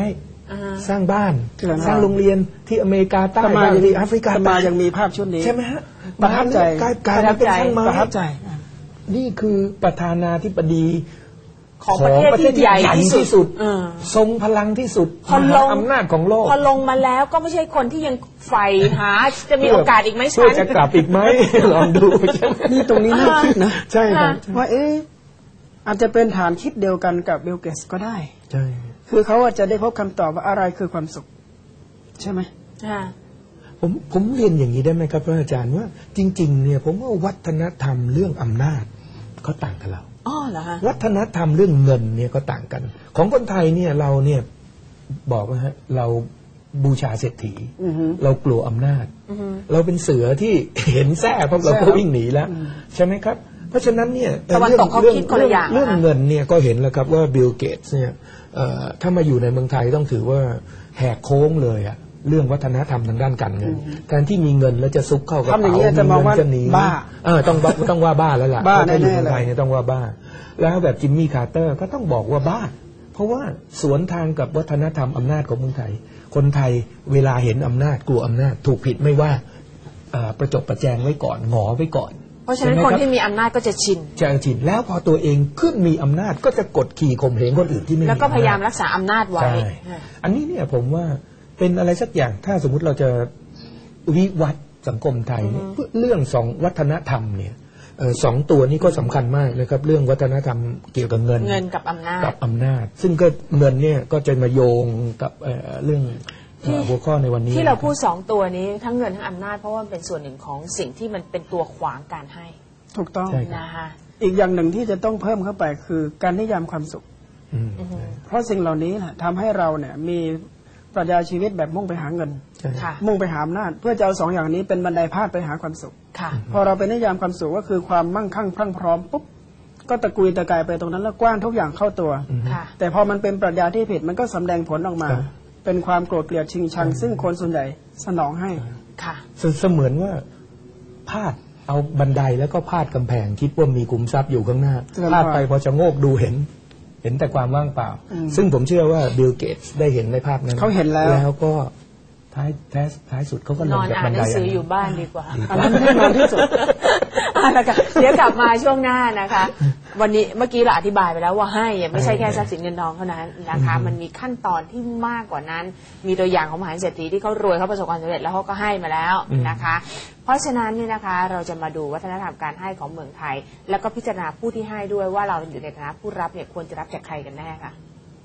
สร้างบ้านสร้างโรงเรียนที่อเมริกาใต้บ้างที่แอฟริกาใต้ยังมีภาพชุดนี้ใช่ไหมฮะประทับใจกลายเป็นช่างไม้ประทับใจนี่คือประธานาธิบดีของประเทศที่ใหญ่ที่สุดทรงพลังที่สุดพอลงอำนาจของโลกพอลงมาแล้วก็ไม่ใช่คนที่ยังใฝ่หาจะมีโอกาสอีกไหมฉันจะกลับอีกไหมลองดูนี่ตรงนี้น่าคิดนะใช่ครับว่าเอ๊ะอาจจะเป็นฐานคิดเดียวกันกับบิลเกตส์ก็ได้ใช่คือเขาอาจจะได้พบคำตอบว่าอะไรคือความสุขใช่ไหมผมผมเรียนอย่างนี้ได้ไหมครับพระอาจารย์ว่าจริงๆเนี่ยผมว่าวัฒนธรรมเรื่องอำนาจเขาต่างกันเราอ๋อเหรอฮะวัฒนธรรมเรื่องเงินเนี่ยก็ต่างกันของคนไทยเนี่ยเราเนี่ยบอกว่าฮะเราบูชาเศรษฐีเรากลัวอำนาจเราเป็นเสือที่เห็นแส้เพราะเราก็วิ่งหนีแล้วใช่ไหมครับเพราะฉะนั้นเนี่ยเรื่องเรื่องเรื่องเงินเนี่ยก็เห็นแล้วครับว่าบิลเกตส์เนี่ยถ้ามาอยู่ในเมืองไทยต้องถือว่าแหกโค้งเลยอะเรื่องวัฒนธรรมทางด้านการเงินการที่มีเงินแล้วจะซุกเข้ากระเป๋ามีเงินจะหนีบ้าเออต้องต้องว่าบ้าแล้วล่ะถ้าอยู่เมืองไทยเนี่ยต้องว่าบ้าแล้วแบบจิมมี่คาร์เตอร์ก็ต้องบอกว่าบ้าเพราะว่าสวนทางกับวัฒนธรรมอำนาจของเมืองไทยคนไทยเวลาเห็นอำนาจกลัวอำนาจถูกผิดไม่ว่าประจบประแจงไว้ก่อนหงอไว้ก่อนเพราะฉะนั้นคนที่มีอำนาจก็จะชินจะชินแล้วพอตัวเองขึ้นมีอำนาจก็จะกดขี่ข่มเหงคนอื่นที่ไม่มีแล้วก็พยายามรักษาอำนาจไว้อันนี้เนี่ยผมว่าเป็นอะไรสักอย่างถ้าสมมุติเราจะวิวัฒน์สังคมไทยเรื่องสองวัฒนธรรมเนี่ยสองตัวนี้ก็สำคัญมากนะครับเรื่องวัฒนธรรมเกี่ยวกับเงินเงินกับอำนาจกับอำนาจซึ่งก็เงินเนี่ยก็จะมาโยงกับเรื่องหัวข้อในวันนี้ที่เราพูดสองตัวนี้ทั้งเงินทั้งอำนาจเพราะว่าเป็นส่วนหนึ่งของสิ่งที่มันเป็นตัวขวางการให้ถูกต้องนะคะอีกอย่างหนึ่งที่จะต้องเพิ่มเข้าไปคือการนิยามความสุขเพราะสิ่งเหล่านี้แหละทำให้เราเนี่ยมีปรัชญาชีวิตแบบมุ่งไปหาเงินมุ่งไปหาอำนาจเพื่อจะเอาสองอย่างนี้เป็นบันไดพาดไปหาความสุขพอเราไปนิยามความสุขก็คือความมั่งคั่งพรั่งพร้อมปุ๊บก็ตะกุยตะกายไปตรงนั้นแล้วกว้านทุกอย่างเข้าตัวแต่พอมันเป็นปรัชญาที่ผิดมันก็สำแดงผลออกมาเป็นความโกรธเกลียดชิงชังซึ่งคนส่วนใหญ่สนองให้ค่ะเสมือนว่าพาดเอาบันไดแล้วก็พาดกำแพงคิดว่ามีขุมทรัพย์อยู่ข้างหน้าพาดไปพอจะโงกดูเห็นเห็นแต่ความว่างเปล่าซึ่งผมเชื่อว่าบิลเกตส์ได้เห็นในภาพนั้นเขาเห็นแล้วแล้วก็ท้ายท้ายท้ายสุดเขาก็ลงจากบันไดนอนอ่านหนังสืออยู่บ้านดีกว่าอันนั้นแน่นอนที่สุดเดี๋ยวกลับมาช่วงหน้านะคะวันนี้เมื่อกี้เราอธิบายไปแล้วว่าให้ไม่ใช่แค่ทรัพย์สินเงินทองเท่านั้นนะคะมันมีขั้นตอนที่มากกว่านั้นมีตัวอย่างของมหาเศรษฐีที่เขารวยเขาประสบความสำเร็จแล้วเขาก็ให้มาแล้วนะคะเพราะฉะนั้นนี่นะคะเราจะมาดูวัฒนธรรมการให้ของเมืองไทยแล้วก็พิจารณาผู้ที่ให้ด้วยว่าเราอยู่ในฐานะผู้รับเนี่ยควรจะรับจากใครกันแน่ค่ะ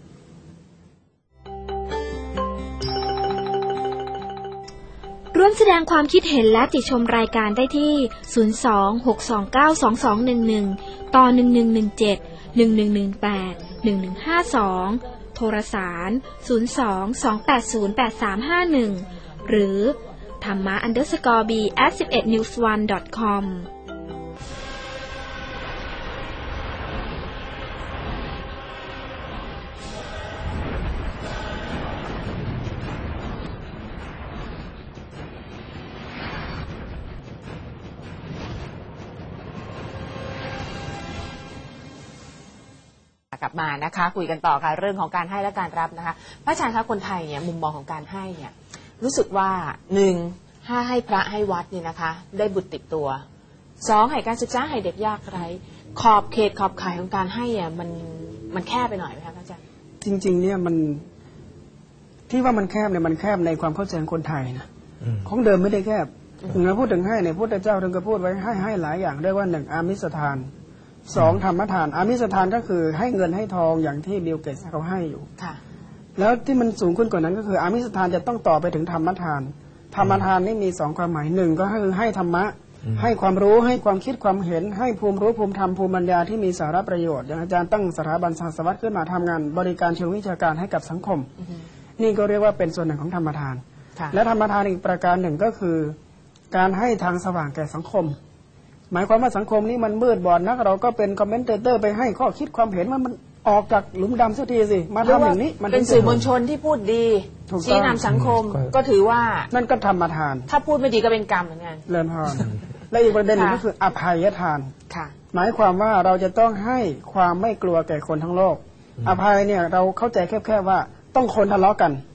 ร่วมแสดงความคิดเห็นและติชมรายการได้ที่ ศูนย์ สอง หก สอง เก้า สอง สอง หนึ่ง หนึ่ง ต่อ หนึ่ง หนึ่ง หนึ่ง เจ็ด หนึ่ง หนึ่ง หนึ่ง แปด หนึ่ง หนึ่ง ห้า สอง โทรสาร ศูนย์ สอง สอง แปด ศูนย์ แปด สาม ห้า หนึ่ง หรือ ธรรมะ underscore b at สิบเอ็ด นิวส์วัน ดอท คอมกลับมานะคะคุยกันต่อค่ะเรื่องของการให้และการรับนะคะพระอาจารย์คะคนไทยเนี่ยมุมมองของการให้เนี่ยรู้สึกว่าหนึ่งห้าให้พระให้วัดเนี่ยนะคะได้บุตรติดตัวสองให้การศึกษาให้เด็กยากไร้ขอบเขตขอบข่ายของการให้อ่ะมันมันแคบไปหน่อยไหมคะพระอาจารย์จริงๆเนี่ยมันที่ว่ามันแคบเนี่ยมันแคบในความเข้าใจของคนไทยนะของเดิมไม่ได้แคบถึงเราพูดถึงให้เนี่ยพระพุทธเจ้าท่านก็พูดไว้ให้ให้หลายอย่างเรียกว่าหนึ่งอามิสทานสองธรรมทานอามิสทานก็คือให้เงินให้ทองอย่างที่บิลเกตส์เขาให้อยู่แล้วที่มันสูงขึ้นกว่านั้นก็คืออามิสทานจะต้องต่อไปถึงธรรมทานธรรมทานนี่มีสองความหมายหนึ่งก็คือให้ธรรมะให้ความรู้ให้ความคิดความเห็นให้ภูมิรู้ภูมิธรรมภูมิปัญญาที่มีสาระประโยชน์อย่างอาจารย์ตั้งสถาบันศาสวัตรขึ้นมาทำงานบริการเชิงวิชาการให้กับสังคมนี่ก็เรียกว่าเป็นส่วนหนึ่งของธรรมทานและธรรมทานอีกประการหนึ่งก็คือการให้ทางสว่างแก่สังคมหมายความว่าสังคมนี้มันมืดบอดนักเราก็เป็นคอมเมนเตอร์ไปให้ข้อคิดความเห็นว่ามันออกจากหลุมดำสักทีสิมาทำอย่างนี้มันเป็นสื่อมวลชนที่พูดดีชี้นำสังคมก็ถือว่านั่นก็ธรรมทานถ้าพูดไม่ดีก็เป็นกรรมเหมือนกันเริ่มพอและอีกประเด็นนึงก็คืออภัยทานหมายความว่าเราจะต้องให้ความไม่กลัวแก่คนทั้งโลกอภัยเนี่ยเราเข้าใจแค่ๆว่าต้องคนทะเลาะกัน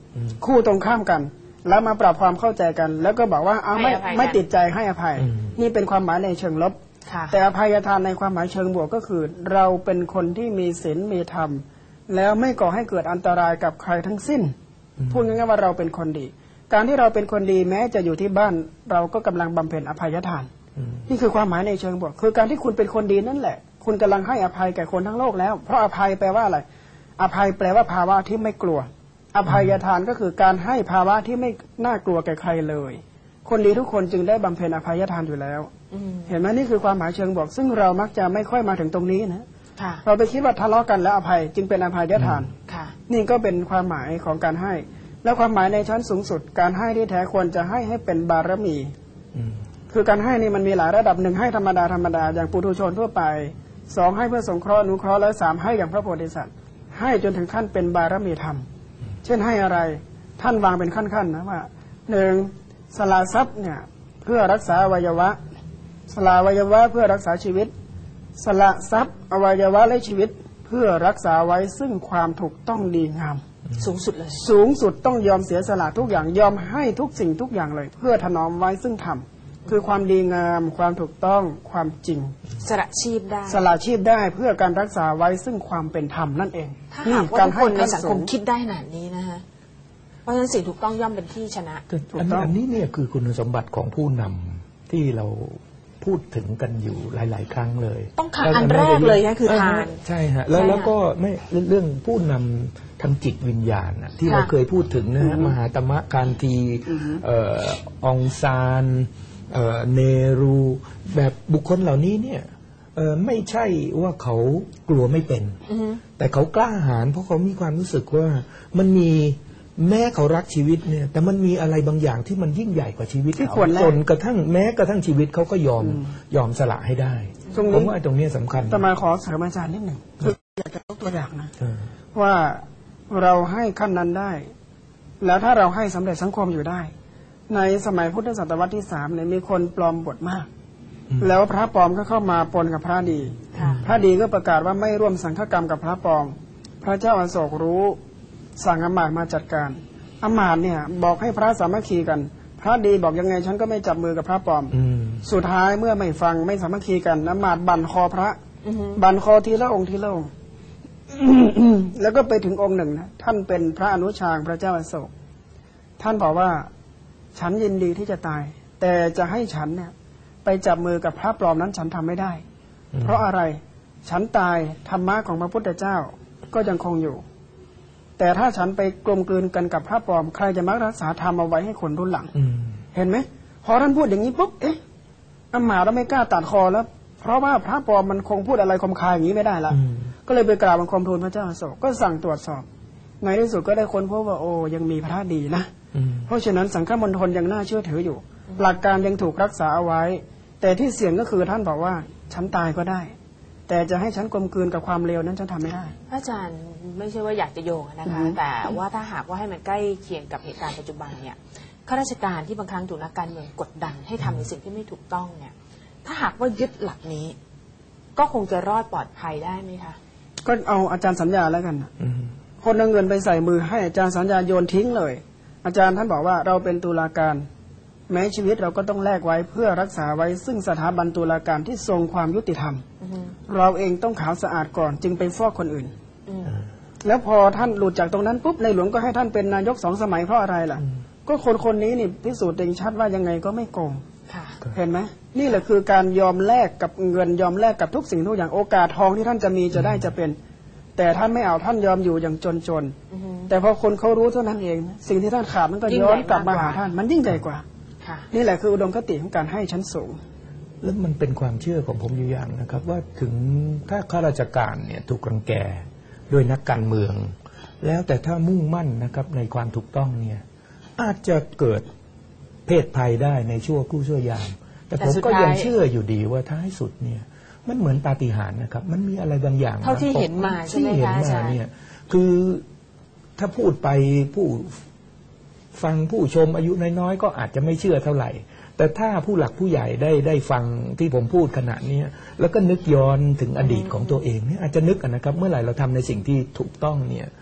คู่ตรงข้ามกันแล้วมาปรับความเข้าใจกัน แล้วก็บอกว่าเอาไม่ไม่ติดใจให้อภัยนี่เป็นความหมายในเชิงลบแต่อภัยทานในความหมายเชิงบวกก็คือเราเป็นคนที่มีศีลมีธรรมแล้วไม่ก่อให้เกิดอันตรายกับใครทั้งสิ้นพูดง่ายๆว่าเราเป็นคนดีการที่เราเป็นคนดีแม้จะอยู่ที่บ้านเราก็กำลังบำเพ็ญอภัยทานนี่คือความหมายในเชิงบวกคือการที่คุณเป็นคนดีนั่นแหละคุณกำลังให้อภัยแก่คนทั้งโลกแล้วเพราะอภัยแปลว่าอะไรอภัยแปลว่าภาวะที่ไม่กลัวอภัยทานก็คือการให้ภาวะที่ไม่น่ากลัวแก่ใครเลยคนดีทุกคนจึงได้บำเพ็ญอภัยทานอยู่แล้วเห็นไหมนี่คือความหมายเชิงบวกซึ่งเรามักจะไม่ค่อยมาถึงตรงนี้นะเราไปคิดว่าทะเลาะกันแล้วอภัยจึงเป็นอภัยทานนี่ก็เป็นความหมายของการให้และความหมายในชั้นสูงสุดการให้ที่แท้ควรจะให้ให้เป็นบารมีคือการให้นี่มันมีหลายระดับหนึ่งให้ธรรมดาธรรมดาอย่างปุถุชนทั่วไปสองให้เพื่อสงเคราะห์อนุเคราะห์และสามให้อย่างพระโพธิสัตว์ให้จนถึงขั้นเป็นบารมีธรรมเช่นให้อะไรท่านวางเป็นขั้นๆนะว่าหนึ่งสละทรัพย์เนี่ยเพื่อรักษาอวัยวะสละอวัยวะเพื่อรักษาชีวิตสละทรัพย์อวัยวะและชีวิตเพื่อรักษาไว้ซึ่งความถูกต้องดีงามสูงสุดเลยสูงสุดต้องยอมเสียสละทุกอย่างยอมให้ทุกสิ่งทุกอย่างเลยเพื่อถนอมไว้ซึ่งธรรมคือความดีงามความถูกต้องความจริงสละชีพได้สละชีพได้เพื่อการรักษาไว้ซึ่งความเป็นธรรมนั่นเองถ้าหากว่าทุกคนในสังคมคิดได้ขนาดนี้นะคะเพราะฉะนั้นสิ่งถูกต้องย่อมเป็นที่ชนะอันนี้เนี่ยคือคุณสมบัติของผู้นำที่เราพูดถึงกันอยู่หลายๆครั้งเลยต้องขาดอันแรกเลยนะคือทานใช่ฮะแล้วแล้วก็ไม่เรื่องผู้นำทางจิตวิญญาณที่เราเคยพูดถึงนะฮะมหาตมะการทีองซานเนรูแบบบุคคลเหล่านี้เนี่ยไม่ใช่ว่าเขากลัวไม่เป็นแต่เขากล้าหาญเพราะเขามีความรู้สึกว่ามันมีแม้เขารักชีวิตเนี่ยแต่มันมีอะไรบางอย่างที่มันยิ่งใหญ่กว่าชีวิตเขาจนกระทั่งแม้กระทั่งชีวิตเขาก็ยอมยอมสละให้ได้ผมว่าตรงนี้สำคัญแต่มาขอเสริมอาจารย์นิดหนึ่งคืออยากจะยกตัวอย่างนะว่าเราให้ขั้นนั้นได้แล้วถ้าเราให้สำเร็จสังคมอยู่ได้ในสมัยพุทธศตวรรษที่สามเนี่ยมีคนปลอมบทมากแล้วพระปลอมก็เข้ามาปนกับพระดีพระดีก็ประกาศว่าไม่ร่วมสังฆกรรมกับพระปลอมพระเจ้าอโศกรู้สั่งอมาตย์มาจัดการอมาตย์เนี่ยบอกให้พระสามัคคีกันพระดีบอกยังไงฉันก็ไม่จับมือกับพระปลอมสุดท้ายเมื่อไม่ฟังไม่สามัคคีกันอมาตย์บั่นคอพระบั่นคอทีละองค์ทีละองค์แล้วก็ไปถึงองค์หนึ่งนะท่านเป็นพระอนุชางพระเจ้าอโศกท่านบอกว่าฉันยินดีที่จะตายแต่จะให้ฉันเนี่ยไปจับมือกับพระปลอมนั้นฉันทำไม่ได้เพราะอะไรฉันตายธรรมะของพระพุทธเจ้าก็ยังคงอยู่แต่ถ้าฉันไปกลมกลืนกันกับพระปลอมใครจะมารักษาธรรมเอาไว้ให้คนรุ่นหลังเห็นไหมพอท่านพูดอย่างนี้ปุ๊บเอ๊ะอมาตย์เราไม่กล้าตัดคอแล้วเพราะว่าพระปลอมมันคงพูดอะไรคมคายอย่างนี้ไม่ได้ละก็เลยไปกราบบังคมทูลพระเจ้าอโศกก็สั่งตรวจสอบในที่สุดก็ได้ค้นพบว่าโอ้ยังมีพระดีนะเพราะฉะนั้นสังฆมณฑลยังน่าเชื่อถืออยู่หลักการยังถูกรักษาเอาไว้แต่ที่เสี่ยงก็คือท่านบอกว่าฉันตายก็ได้แต่จะให้ฉันกลมกลืนกับความเลวนั้นฉันทำไม่ได้อาจารย์ไม่ใช่ว่าอยากจะโยงนะคะแต่ว่าถ้าหากว่าให้มันใกล้เคียงกับเหตุการณ์ปัจจุบันเนี่ยข้าราชการที่บางครั้งถูกนักการเมืองกดดันให้ทำในสิ่งที่ไม่ถูกต้องเนี่ยถ้าหากว่ายึดหลักนี้ก็คงจะรอดปลอดภัยได้ไหมคะก็เอาอาจารย์สัญญาแล้วกันคนเอาเงินไปใส่มือให้อาจารย์สัญญาโยนทิ้งเลยอาจารย์ท่านบอกว่าเราเป็นตุลาการแม้ชีวิตเราก็ต้องแลกไว้เพื่อรักษาไว้ซึ่งสถาบันตุลาการที่ทรงความยุติธรรมเราเองต้องขาวสะอาดก่อนจึงไปฟอกคนอื่นแล้วพอท่านหลุดจากตรงนั้นปุ๊บในหลวงก็ให้ท่านเป็นนายกสองสมัยเพราะอะไรล่ะก็คนคนนี้นี่พิสูจน์เองชัดว่ายังไงก็ไม่โกงเห็นไหมนี่แหละคือการยอมแลกกับเงินยอมแลกกับทุกสิ่งทุกอย่างโอกาสทองที่ท่านจะมีจะได้จะเป็นแต่ท่านไม่เอาท่านยอมอยู่อย่างจนๆแต่พอคนเขารู้เท่านั้นเองสิ่งที่ท่านขาดมันก็ย้อนกลับมาหาท่านมันยิ่งใหญ่กว่านี่แหละคืออุดมคติของการให้ชั้นสูงแล้วมันเป็นความเชื่อของผมอยู่อย่างนะครับว่าถึงถ้าข้าราชการเนี่ยถูกรังแกโดยนักการเมืองแล้วแต่ถ้ามุ่งมั่นนะครับในความถูกต้องเนี่ยอาจจะเกิดเพศภัยได้ในชั่วครู่ชั่วยามแต่ผมก็ยังเชื่ออยู่ดีว่าท้ายสุดเนี่ยมันเหมือนปาฏิหาริย์นะครับมันมีอะไรบางอย่างเท่าที่เห็นมาใช่ไหมคะอาจารย์เนี่ยคือถ้าพูดไปผู้ฟังผู้ชมอายุน้อยๆก็อาจจะไม่เชื่อเท่าไหร่แต่ถ้าผู้หลักผู้ใหญ่ได้ได้ฟังที่ผมพูดขณะนี้แล้วก็นึกย้อนถึงอดีตของตัวเองเนี่ยอาจจะนึกนะครับเมื่อไหร่เราทำในสิ่งที่ถูกต้องเนี่ย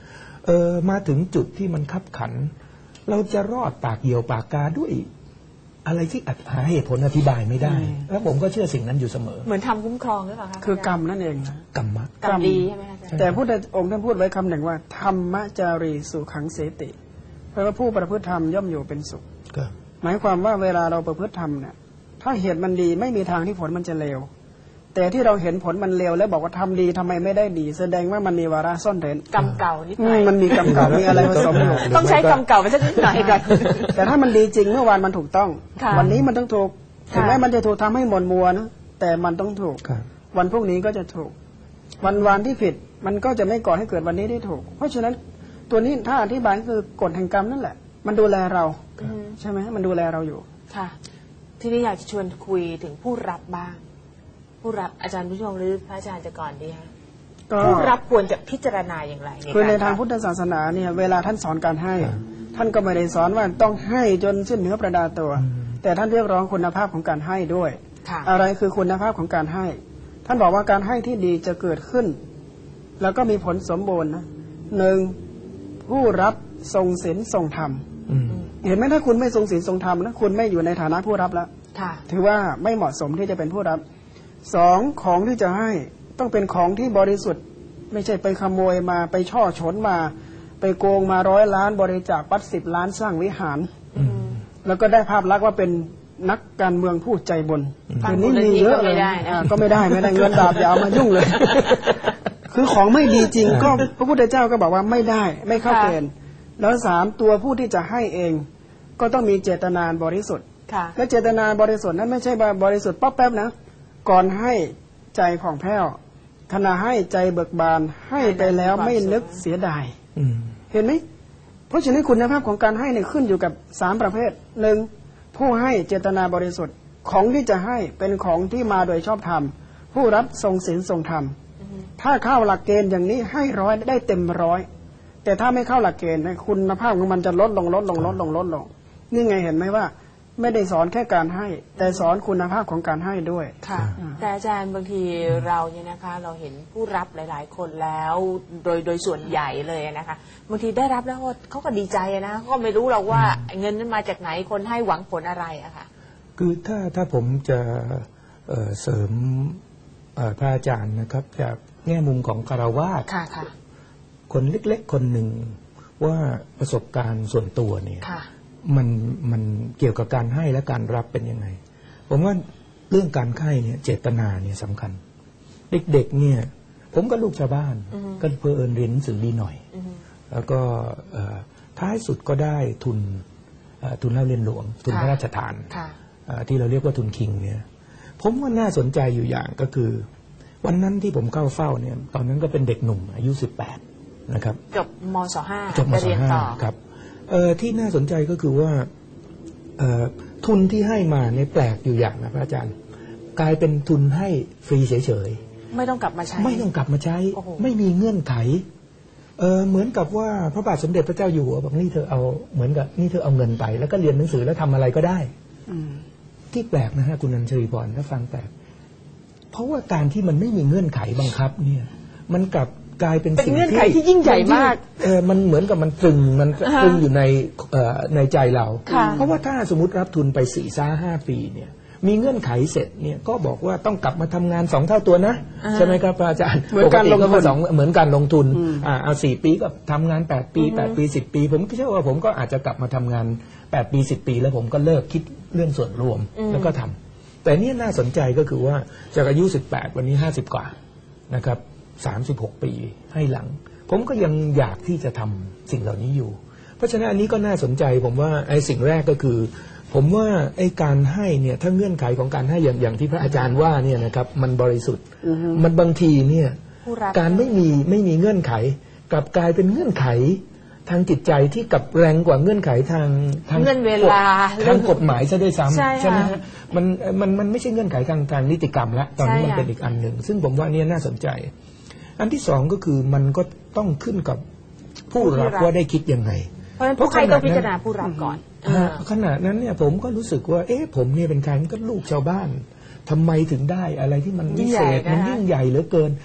เออมาถึงจุดที่มันคับขันเราจะรอดปากเหี่ยวปากกาด้วยอะไรที่หาเหตุผลอธิบายไม่ได้แล้วผมก็เชื่อสิ่งนั้นอยู่เสมอเหมือนทำคุ้มครองหรือเปล่าคะคือกรรมนั่นเองกรรมกรรมดีใช่ไหมคะแต่พุทธองค์ท่านพูดไว้คำหนึ่งว่าธรรมจารีสุขังเสติเพราะว่าผู้ประพฤติธรรมย่อมอยู่เป็นสุขหมายความว่าเวลาเราประพฤติธรรมเนี่ยถ้าเหตุมันดีไม่มีทางที่ผลมันจะเลวแต่ที่เราเห็นผลมันเลวแล้วบอกว่าทำดีทำไมไม่ได้ดีแสดงว่ามันมีวาระซ่อนเร้นกรรมเก่านิดหน่อยมันมีกรรมเก่ามีอะไรผสมอยู่ต้องใช้กรรมเก่าไปสักนิดหน่อยก่อนแต่ถ้ามันดีจริงเมื่อวานมันถูกต้องวันนี้มันต้องถูกถึงแม้มันจะถูกทำให้หม่นมัวนะแต่มันต้องถูกวันพรุ่งนี้ก็จะถูกวันวานที่ผิดมันก็จะไม่ก่อให้เกิดวันนี้ได้ถูกเพราะฉะนั้นตัวนี้ถ้าอธิบายคือกฎแห่งกรรมนั่นแหละมันดูแลเราใช่ไหมมันดูแลเราอยู่ค่ะที่นี่อยากจะชวนคุยถึงผู้รับบ้างผู้รับอาจารย์ผู้ชมหรือพระอาจารย์จะก่อนดีฮะผู้รับควรจะพิจารณาอย่างไรคือในทางพุทธศาสนาเนี่ยเวลาท่านสอนการให้ท่านก็ไม่ได้สอนว่าต้องให้จนสิ้นเนื้อประดาตัวแต่ท่านเรียกร้องคุณภาพของการให้ด้วยอะไรคือคุณภาพของการให้ท่านบอกว่าการให้ที่ดีจะเกิดขึ้นแล้วก็มีผลสมบูรณ์นะหนึ่งผู้รับทรงศีลทรงธรรมเห็นไหมถ้าคุณไม่ทรงศีลทรงธรรมนะคุณไม่อยู่ในฐานะผู้รับแล้วถือว่าไม่เหมาะสมที่จะเป็นผู้รับสองของที่จะให้ต้องเป็นของที่บริสุทธิ์ไม่ใช่ไปขโมยมาไปช่อฉนมาไปโกงมาร้อยล้านบริจาควัดสิบล้านสร้างวิหารแล้วก็ได้ภาพลักษณ์ว่าเป็นนักการเมืองผู้ใจบุญอันนี้มีเยอะเลยก็ไม่ได้ไม่ได้เงินดาบอย่าเอามายุ่งเลยคือของไม่ดีจริงก็พระพุทธเจ้าก็บอกว่าไม่ได้ไม่เข้าเกณฑ์แล้วสามตัวผู้ที่จะให้เองก็ต้องมีเจตนาบริสุทธิ์และเจตนาบริสุทธิ์นั้นไม่ใช่บริสุทธิ์ป๊อปแป๊บนะก่อนให้ใจผ่องแผ้วขณะให้ใจเบิกบานให้ไปแล้วไม่นึกเสียดายเห็นไหมเพราะฉะนั้นคุณภาพของการให้เนี่ยขึ้นอยู่กับสามประเภทหนึ่งผู้ให้เจตนาบริสุทธิ์ของที่จะให้เป็นของที่มาโดยชอบธรรมผู้รับทรงศีลทรงธรรมถ้าเข้าหลักเกณฑ์อย่างนี้ให้ร้อยได้เต็มร้อยแต่ถ้าไม่เข้าหลักเกณฑ์คุณภาพของมันจะลดลงลดลงลดลงลดลงนี่ไงเห็นไหมว่าไม่ได้สอนแค่การให้แต่สอนคุณภาพของการให้ด้วยค่ะแต่อาจารย์บางทีเราเนี่ยนะคะเราเห็นผู้รับหลายๆคนแล้วโดยโดยส่วนใหญ่เลยนะคะบางทีได้รับแล้วเขาก็ดีใจนะเขาก็ไม่รู้เราว่าเงินนั้นมาจากไหนคนให้หวังผลอะไรอะค่ะคือถ้าถ้าผมจะเอ่อเสริมพระอาจารย์นะครับจากแง่มุมของคฤหัสถ์คนเล็กๆคนหนึ่งว่าประสบการณ์ส่วนตัวเนี่ยมันมันเกี่ยวกับการให้และการรับเป็นยังไงผมว่าเรื่องการให้เนี่ยเจตนาเนี่ยสำคัญเด็กๆเนี่ยผมก็ลูกชาวบ้านก็เพื่อเอิญเรียนหนังสือดีหน่อยแล้วก็ท้ายสุดก็ได้ทุนทุนเล่าเรียนหลวงทุนพระราชทานที่เราเรียกว่าทุนคิงเนี่ยผมว่าน่าสนใจอยู่อย่างก็คือวันนั้นที่ผมเข้าเฝ้าเนี่ยตอนนั้นก็เป็นเด็กหนุ่มอายุสิบแปดนะครับจบมศห้าจบมศห้าครับเอ่อที่น่าสนใจก็คือว่าเอ่อทุนที่ให้มาเนี่ยแปลกอยู่อย่างนะพระอาจารย์กลายเป็นทุนให้ฟรีเฉยๆไม่ต้องกลับมาใช้ไม่ต้องกลับมาใช้ไม่มีเงื่อนไขเออเหมือนกับว่าพระบาทสมเด็จพระเจ้าอยู่หัวบอกนี่เธอเอาเหมือนกับนี่เธอเอาเงินไปแล้วก็เรียนหนังสือแล้วทำอะไรก็ได้ที่แปลกนะฮะคุณนันชรีพรถ้าฟังแปลกเพราะว่าการที่มันไม่มีเงื่อนไขบังคับเนี่ยมันกลับกลายเป็นสิ่งที่ที่ยิ่งใหญ่มากเออมันเหมือนกับมันตรึงมันตรึงอยู่ในเอ่อในใจเราเพราะว่าถ้าสมมติรับทุนไปสี่ซ่าห้าปีเนี่ยมีเงื่อนไขเสร็จเนี่ยก็บอกว่าต้องกลับมาทำงานสองเท่าตัวนะใช่ไหมครับอาจารย์เหมือนการลงทุนสองเหมือนการลงทุนอ่าเอาสี่ปีก็ทำงานแปดปีแปดปีสิบปีผมก็เชื่อว่าผมก็อาจจะกลับมาทำงานแปดปีสิบปีแล้วผมก็เลิกคิดเรื่องส่วนรวมแล้วก็ทำแต่นี่น่าสนใจก็คือว่าจากอายุสิบแปดวันนี้ห้าสิบกว่านะครับสามสิบหกปีให้หลังผมก็ยังอยากที่จะทำสิ่งเหล่านี้อยู่เพราะฉะนั้นอันนี้ก็น่าสนใจผมว่าไอ้สิ่งแรกก็คือผมว่าไอ้การให้เนี่ยถ้าเงื่อนไขของการให้อย่างอย่างที่พระอาจารย์ว่าเนี่ยนะครับมันบริสุทธิ์มันบางทีเนี่ยการไม่มีไม่มีเงื่อนไขกลับกลายเป็นเงื่อนไขทางจิตใจที่กับแรงกว่าเงื่อนไขทางทางเงื่อนเวลาทางกฎหมายซะด้วยซ้ำใช่ไหมมันมันมันไม่ใช่เงื่อนไขทางทางนิติกรรมแล้วตอนนี้มันเป็นอีกอันหนึ่งซึ่งผมว่านี่น่าสนใจอันที่สองก็คือมันก็ต้องขึ้นกับผู้รับว่าได้คิดยังไงเพราะใครต้องพิจารณาผู้รับก่อนขณะนั้นเนี่ยผมก็รู้สึกว่าเอ๊ะผมเนี่ยเป็นใครก็ลูกชาวบ้านทำไมถึงได้อะไรที่มันวิเศษมันยิ่งใหญ่เหลือเกิน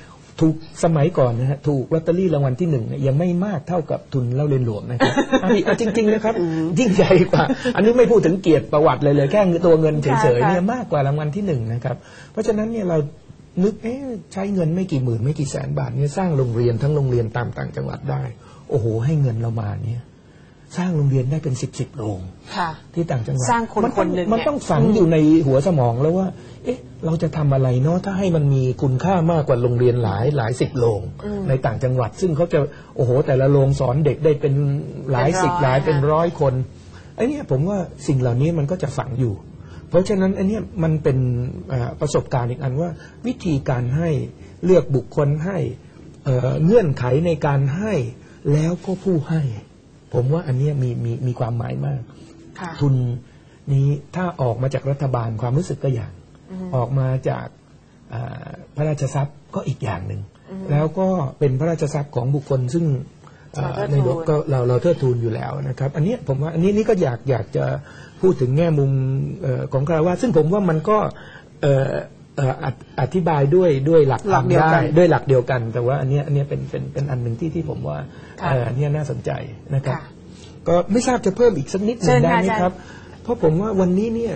ถูกสมัยก่อนนะฮะถูกลอตเตอรี่รางวัลที่หนึ่งยังไม่มากเท่ากับทุนเล่าเรียนหลวงนะครับอันนี้จริงๆนะครับยิ่งใหญ่กว่าอันนี้ไม่พูดถึงเกียรติประวัติเลยเลยแค่ตัวเงินเฉยๆเนี่ยมากกว่ารางวัลที่หนึ่งนะครับเพราะฉะนั้นเนี่ยเรานึกเอ๊ะใช้เงินไม่กี่หมื่นไม่กี่แสนบาทเนี่ยสร้างโรงเรียนทั้งโรงเรียนตามต่างจังหวัดได้โอ้โหให้เงินเรามาเนี่ยสร้างโรงเรียนได้เป็นสิบสิบโรงที่ต่างจังหวัดสร้างคนคนหนึ่งมันต้องฝังอยู่ในหัวสมองแล้วว่าเอ๊ะเราจะทำอะไรเนาะถ้าให้มันมีคุณค่ามากกว่าโรงเรียนหลายหลายสิบโรงในต่างจังหวัดซึ่งเขาจะโอ้โหแต่ละโรงสอนเด็กได้เป็นหลายสิบหลายเป็นร้อยคนไอ้นี่ผมว่าสิ่งเหล่านี้มันก็จะฝังอยู่เพราะฉะนั้นอันนี้มันเป็นประสบการณ์อีกอันว่าวิธีการให้เลือกบุคคลให้เงื่อนไขในการให้แล้วก็ผู้ให้ผมว่าอันนี้มีมีมีความหมายมากทุนนี้ถ้าออกมาจากรัฐบาลความรู้สึกก็อย่างออกมาจากพระราชทรัพย์ก็อีกอย่างหนึ่งแล้วก็เป็นพระราชทรัพย์ของบุคคลซึ่งในหลวงก็เราเราเทิดทูนอยู่แล้วนะครับอันนี้ผมว่าอันนี้นี่ก็อยากอยากจะพูดถึงแง่มุมของคารวะซึ่งผมว่ามันก็อธิบายด้วยด้วยหลักเดียวกันด้วยหลักเดียวกันแต่ว่าอันนี้อันนี้เป็นเป็นเป็นอันหนึ่งที่ที่ผมว่าอันนี้น่าสนใจนะครับก็ไม่ทราบจะเพิ่มอีกสักนิดหนึ่งได้ไหมครับเพราะผมว่าวันนี้เนี่ย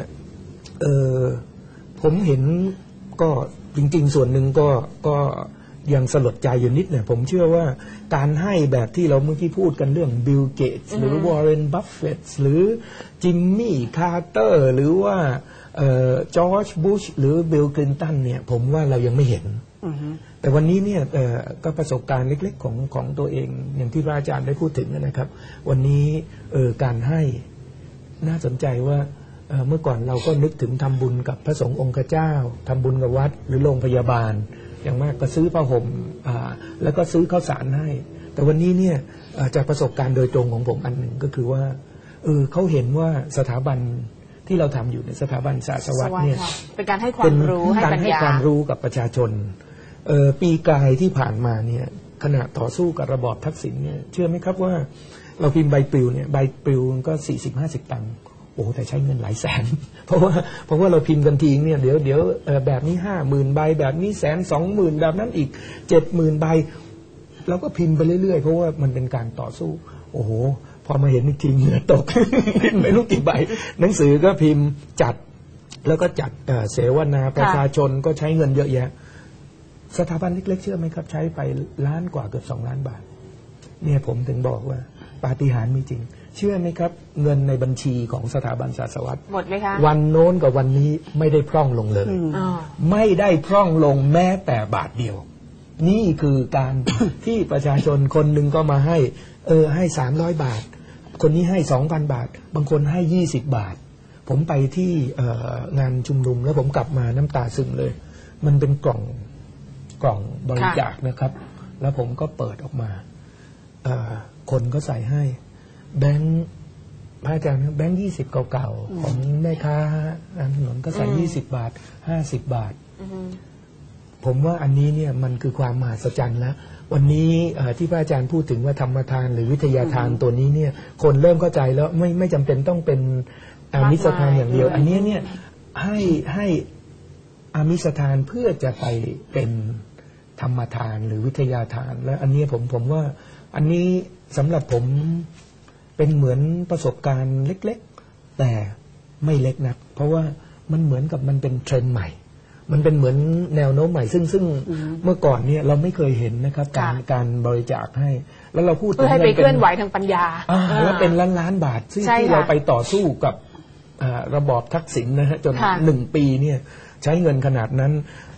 ผมเห็นก็จริงๆส่วนหนึ่งก็ก็ยังสลดใจอยู่นิดเนี่ยผมเชื่อว่าการให้แบบที่เราเมื่อกี้พูดกันเรื่องบิลเกตส์หรือวอร์เรนบัฟเฟตต์หรือจิมมี่คาร์เตอร์หรือว่าจอร์จบุชหรือบิลคลินตันเนี่ยผมว่าเรายังไม่เห็นแต่วันนี้เนี่ยก็ประสบการณ์เล็กๆของของตัวเองอย่างที่พระอาจารย์ได้พูดถึงนะครับวันนี้การให้น่าสนใจว่าเมื่อก่อนเราก็นึกถึงทำบุญกับพระสงฆ์องค์เจ้าทำบุญกับวัดหรือโรงพยาบาลอย่างมากก็ซื้อผ้าห่มแล้วก็ซื้อข้าวสารให้แต่วันนี้เนี่ยจากประสบการณ์โดยตรงของผมอันหนึ่งก็คือว่าเออเขาเห็นว่าสถาบันที่เราทำอยู่ในสถาบันศาสวัตเนี่ยเป็นการให้ความรู้ให้ปัญญาให้ความรู้กับประชาชนปีกายที่ผ่านมาเนี่ยขณะต่อสู้กับระบอบทักษิณเนี่ยเชื่อไหมครับว่าเราพิมพ์ใบปลิวเนี่ยใบปลิวก็สี่สิบห้าสิบตังค์โอ้แต่ใช้เงินหลายแสนเพราะว่าเพราะว่าเราพิมพ์กันทีเนี่ยเดี๋ยวเดี๋ยวแบบนี้ห้าหมื่นใบแบบนี้แสนสองหมื่นแบบนั้นอีกเจ็ดหมื่นใบเราก็พิมพ์ไปเรื่อยๆเพราะว่ามันเป็นการต่อสู้โอ้โหพอมาเห็นจริงเหงื่อตก พิมพ์ไม่รู้กี่ใบหนังสือก็พิมพ์จัดแล้วก็จัดเสวนาประชาชนก็ใช้เงินเยอะแยะสถาบันเล็กๆเชื่อไหมครับใช้ไปล้านกว่าเกือบสองล้านบาทเนี่ยผมถึงบอกว่าปาฏิหาริย์มีจริงเชื่อไหมครับเงินในบัญชีของสถาบันศาสวัตหมดไหมคะวันโน้นกับวันนี้ไม่ได้พร่องลงเลยไม่ได้พร่องลงแม้แต่บาทเดียวนี่คือการ ที่ประชาชนคนหนึ่งก็มาให้เออให้สามร้อยบาทคนนี้ให้สองพันบาทบางคนให้ยี่สิบบาทผมไปที่งานชุมนุมแล้วผมกลับมาน้ำตาซึมเลยมันเป็นกล่องกล่องบริจาคนะครับแล้วผมก็เปิดออกมาคนก็ใส่ให้แบงค์พระอาจารย์แบงค์ยี่สิบเก่าๆของแม่ค้าตามถนนก็ใส่ยี่สิบบาทห้าสิบบาทผมว่าอันนี้เนี่ยมันคือความมหัศจรรย์แล้ววันนี้ที่พระอาจารย์พูดถึงว่าธรรมทานหรือวิทยาทานตัวนี้เนี่ยคนเริ่มเข้าใจแล้วไม่ไม่จำเป็นต้องเป็นอามิสทานอย่างเดียวอันนี้เนี่ยให้ให้อามิสทานเพื่อจะไปเป็นธรรมทานหรือวิทยาทานและอันนี้ผมผมว่าอันนี้สำหรับผมเป็นเหมือนประสบการณ์เล็กๆแต่ไม่เล็กนักเพราะว่ามันเหมือนกับมันเป็นเทรนด์ใหม่มันเป็นเหมือนแนวโน้มใหม่ซึ่งซึ่งเมื่อก่อนเนี่ยเราไม่เคยเห็นนะครับการการบริจาคให้แล้วเราพูดถึงให้ไปเคลื่อนไหวทางปัญญาแล้วเป็นล้านล้านบาทที่ที่เราไปต่อสู้กับระบอบทักษิณนะฮะจนหนึ่งปีเนี่ยใช้เงินขนาดนั้น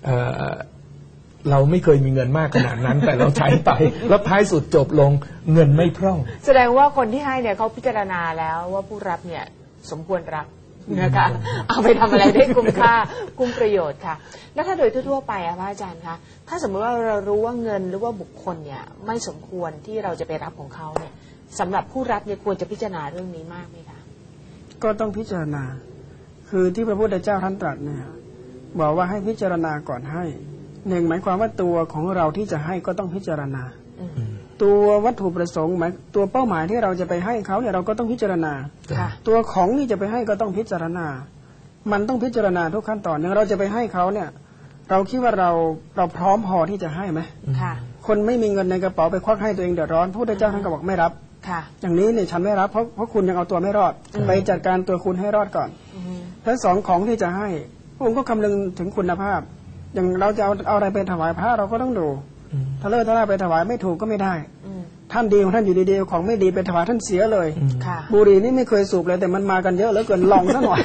เราไม่เคยมีเงินมากขนาดนั้น แต่เราใช้ไปแล้วท้ายสุดจบลงเงินไม่พร่องแสดงว่าคนที่ให้เนี่ยเขาพิจารณาแล้วว่าผู้รับเนี่ยสมควรรับนะคะเอาไปทำอะไรได้คุ้มค่าคุ้มประโยชน์ค่ะแล้วถ้าโดยทั่วๆไปอะพระอาจารย์คะถ้าสมมติว่าเรารู้ว่าเงินหรือว่าบุคคลเนี่ยไม่สมควรที่เราจะไปรับของเขาเนี่ยสำหรับผู้รับเนี่ยควรจะพิจารณาเรื่องนี้มากไหมคะก็ต้องพิจารณาคือที่พระพุทธเจ้าท่านตรัสเนี่ยบอกว่าให้พิจารณาก่อนให้หนึ่งหมายความว่าตัวของเราที่จะให้ก็ต้องพิจารณาตัววัตถุประสงค์หมายตัวเป้าหมายที่เราจะไปให้เขาเนี่ยเราก็ต้องพิจารณาตัวของที่จะไปให้ก็ต้องพิจารณามันต้องพิจารณาทุกขั้นตอนอย่างเราจะไปให้เขาเนี่ยเราคิดว่าเราเราพร้อมพอที่จะให้ไหมค่ะคนไม่มีเงินในกระเป๋าไปควักให้ตัวเองเดือดร้อนพระพุทธเจ้าท่านก็บอกไม่รับค่ะอย่างนี้เนี่ยฉันไม่รับเพราะเพราะคุณยังเอาตัวไม่รอดไปจัดการตัวคุณให้รอดก่อนทั้งสองของที่จะให้พระองค์ก็คำนึงถึงคุณภาพอย่างเราจะเอาเอาอะไรไปถวายพระเราก็ต้องดูถ้าเลิกถ้าล่าไปถวายไม่ถูกก็ไม่ได้ท่านดีของท่านอยู่ดีๆของไม่ดีไปถวายท่านเสียเลยบุหรี่นี่ไม่เคยสูบเลยแต่มันมากันเยอะเหลือเกินลองซะหน่อย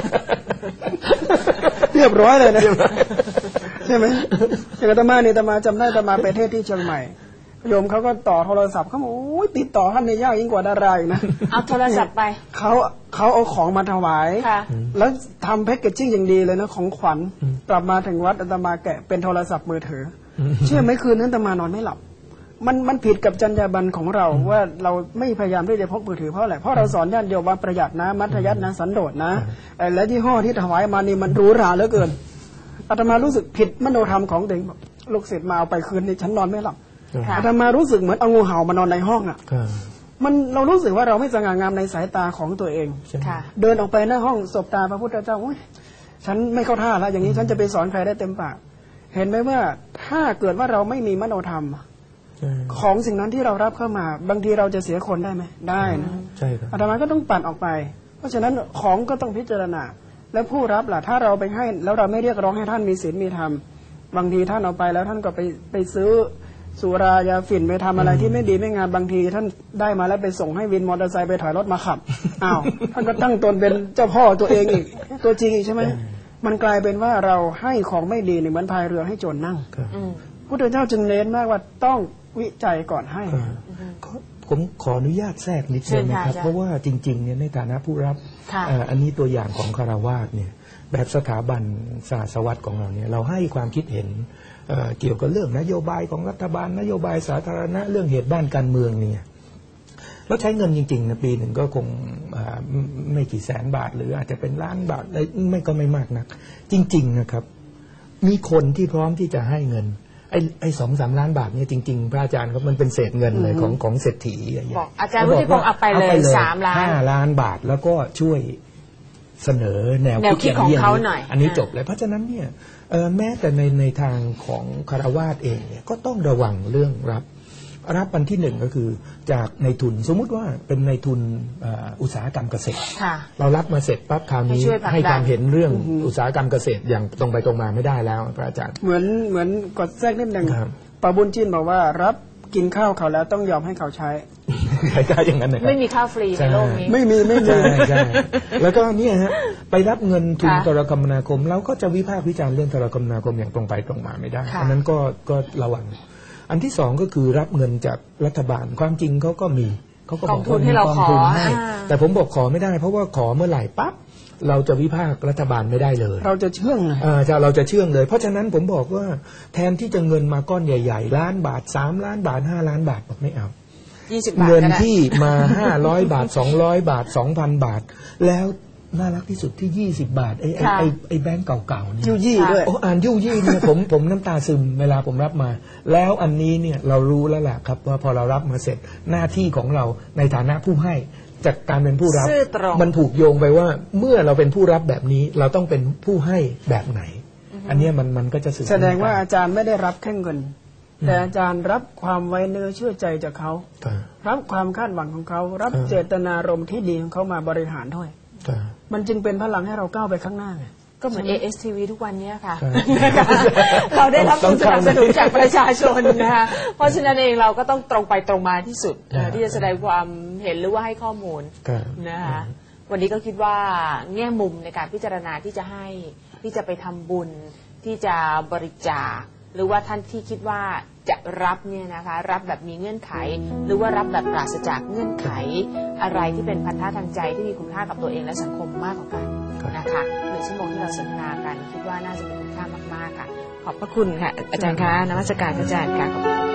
เรียบร้อยเลยนะใช่ไหมอย่างอาตมาเนี่ยอาตมาจำได้อาตมาไปเทศที่เชียงใหม่โยมเขาก็ต่อโทรศัพท์เขาบอกโอ้ยติดต่อท่านในยากยิ่งกว่าดาราอีกนะเอาโทรศัพท์ไปเขาเขาเอาของมาถวายแล้วทำแพ็กเกจจิ้งอย่างดีเลยนะของขวัญกลับมาถึงวัดอาตมาแกะเป็นโทรศัพท์มือถือเชื่อไหมคืนนั้นอาตมานอนไม่หลับมันมันผิดกับจรรยาบรรณของเราว่าเราไม่พยายามที่จะพกมือถือเพราะอะไรเพราะเราสอนญาติโยมว่าประหยัดนะมัธยัสถ์นะสันโดษนะและยี่ห้อที่ถวายมานี่มันหรูหราเหลือเกินอาตมารู้สึกผิดมโนธรรมของเด็กลูกศิษย์มาเอาไปคืนนี้ฉันนอนไม่หลับอาตมารู้สึกเหมือนเอางูเห่ามานอนในห้องอ่ะมันเรารู้สึกว่าเราไม่สง่างามในสายตาของตัวเองเดินออกไปหน้าห้องสบตาพระพุทธเจ้าอุ้ยฉันไม่เข้าท่าแล้วอย่างนี้ฉันจะไปสอนใครได้เต็มปากเห็นไหมว่าถ้าเกิดว่าเราไม่มีมโนธรรมของสิ่งนั้นที่เรารับเข้ามาบางทีเราจะเสียคนได้ไหมได้นะใช่ครับอาตมาก็ต้องปัดออกไปเพราะฉะนั้นของก็ต้องพิจารณาแล้วผู้รับล่ะถ้าเราไปให้แล้วเราไม่เรียกร้องให้ท่านมีศีลมีธรรมบางทีท่านเอาไปแล้วท่านก็ไปไปซื้อสุรายาฝิ่นไปทำอะไรที่ไม่ดีไม่งามบางทีท่านได้มาแล้วไปส่งให้วินมอเตอร์ไซค์ไปถอยรถมาขับอ้าวท่านก็ตั้งตนเป็นเจ้าพ่อตัวเองอีกตัวจริงอีกใช่ไหมมันกลายเป็นว่าเราให้ของไม่ดีเหมือนพายเรือให้โจรนั่งพุทธเจ้าจึงเน้นมากว่าต้องวิจัยก่อนให้ผมขออนุญาตแทรกนิดนึงนะครับเพราะว่าจริงๆเนี่ยในฐานะผู้รับอันนี้ตัวอย่างของคฤหัสถ์เนี่ยแบบสถาบันศาสวัตรของเราเนี่ยเราให้ความคิดเห็นเกี่ยวกับเรื่องนโยบายของรัฐบาลนโยบายสาธารณะเรื่องเหตุบ้านการเมืองเนี่ยแล้วใช้เงินจริงๆนะปีหนึ่งก็คงไม่กี่แสนบาทหรืออาจจะเป็นล้านบาทไม่ก็ไม่มากนักจริงๆนะครับมีคนที่พร้อมที่จะให้เงินไอ้ไอ้สองสามล้านบาทเนี่ยจริงๆพระอาจารย์ครับมันเป็นเศษเงินเลยของของเศรษฐีบอกอาจารย์วุฒิพงศ์เอาไปเลยสามล้านห้าล้านบาทแล้วก็ช่วยเสนอแนวคิดของเขาหน่อยอันนี้จบเลยเพราะฉะนั้นเนี่ยแม้แต่ในในทางของคฤหัสถ์เองเนี่ยก็ต้องระวังเรื่องรับรับอันที่หนึ่งก็คือจากในทุนสมมุติว่าเป็นในทุนอุตสาหกรรมเกษตรเรารับมาเสร็จปั๊บคราวนี้ให้ความเห็นเรื่องอุตสาหกรรมเกษตรอย่างตรงไปตรงมาไม่ได้แล้วพระอาจารย์เหมือนเหมือนกดแทรกนิดนึงปาบุญจินบอกว่ารับกินข้าวเขาแล้วต้องยอมให้เขาใช้ใช่ๆอย่างนั้นนะครับไม่มีข้าวฟรีในโลกนี้ไม่มีไม่มีใช่แล้วก็เนี่ยฮะไปรับเงินทุนโทรคมนาคมเราก็จะวิพากษ์วิจารณ์เรื่องโทรคมนาคมอย่างตรงไปตรงมาไม่ได้อันนั้นก็ก็ระวังอันที่สองก็คือรับเงินจากรัฐบาลความจริงเขาก็มีเขาก็บอกว่ามีกองทุนให้แต่ผมบอกขอไม่ได้เพราะว่าขอเมื่อไหร่ปั๊บเราจะวิพากษ์รัฐบาลไม่ได้เลยเราจะเชื่องเลยอ่าจะเราจะเชื่องเลยเพราะฉะนั้นผมบอกว่าแทนที่จะเงินมาก้อนใหญ่ๆล้านบาทสามล้านบาทห้าล้านบาทบอกไม่เอาเงินที่มาห้าร้อยบาทสองร้อยบาทสองพันบาทแล้วน่ารักที่สุดที่ยี่สิบบาทไอ้ไอ้ไอ้ไอ้แบงก์เก่าๆนี่ยู่ยี่ด้วยโอ้อ่านยู่ยี่เนี่ยผมผมน้ำตาซึมเวลาผมรับมาแล้วอันนี้เนี่ยเรารู้แล้วแหละครับว่าพอเรารับมาเสร็จหน้าที่ของเราในฐานะผู้ให้จากการเป็นผู้รับมันถูกโยงไปว่าเมื่อเราเป็นผู้รับแบบนี้เราต้องเป็นผู้ให้แบบไหนอันนี้มันมันก็จะสื่อแสดงว่าอาจารย์ไม่ได้รับแค่เงินแต่อาจารย์รับความไว้เนื้อเชื่อใจจากเขารับความคาดหวังของเขารับเจตนารมณ์ที่ดีของเขามาบริหารด้วยมันจึงเป็นพลังให้เราก้าวไปข้างหน้าไงก็เหมือน เอ เอส ที วี ทุกวันนี้ค่ะเราได้รับการสนับสนุนจากประชาชนนะคะเพราะฉะนั้นเองเราก็ต้องตรงไปตรงมาที่สุดที่จะแสดงความเห็นหรือว่าให้ข้อมูลนะคะวันนี้ก็คิดว่าแง่มุมในการพิจารณาที่จะให้ที่จะไปทำบุญที่จะบริจาคหรือว่าท่านที่คิดว่าจะรับเนี่ยนะคะรับแบบมีเงื่อนไขหรือว่ารับแบบปราศจากเงื่อนไขอะไรที่เป็นพันธะทางใจที่มีคุณค่ากับตัวเองและสังคมมากกว่ากันนะคะหนึ่งชั่วโมงที่เราสนทนากันคิดว่าน่าจะมีคุณค่ามากๆค่ะขอบพระคุณค่ะอาจารย์คะนมัสการอาจารย์ค่ะ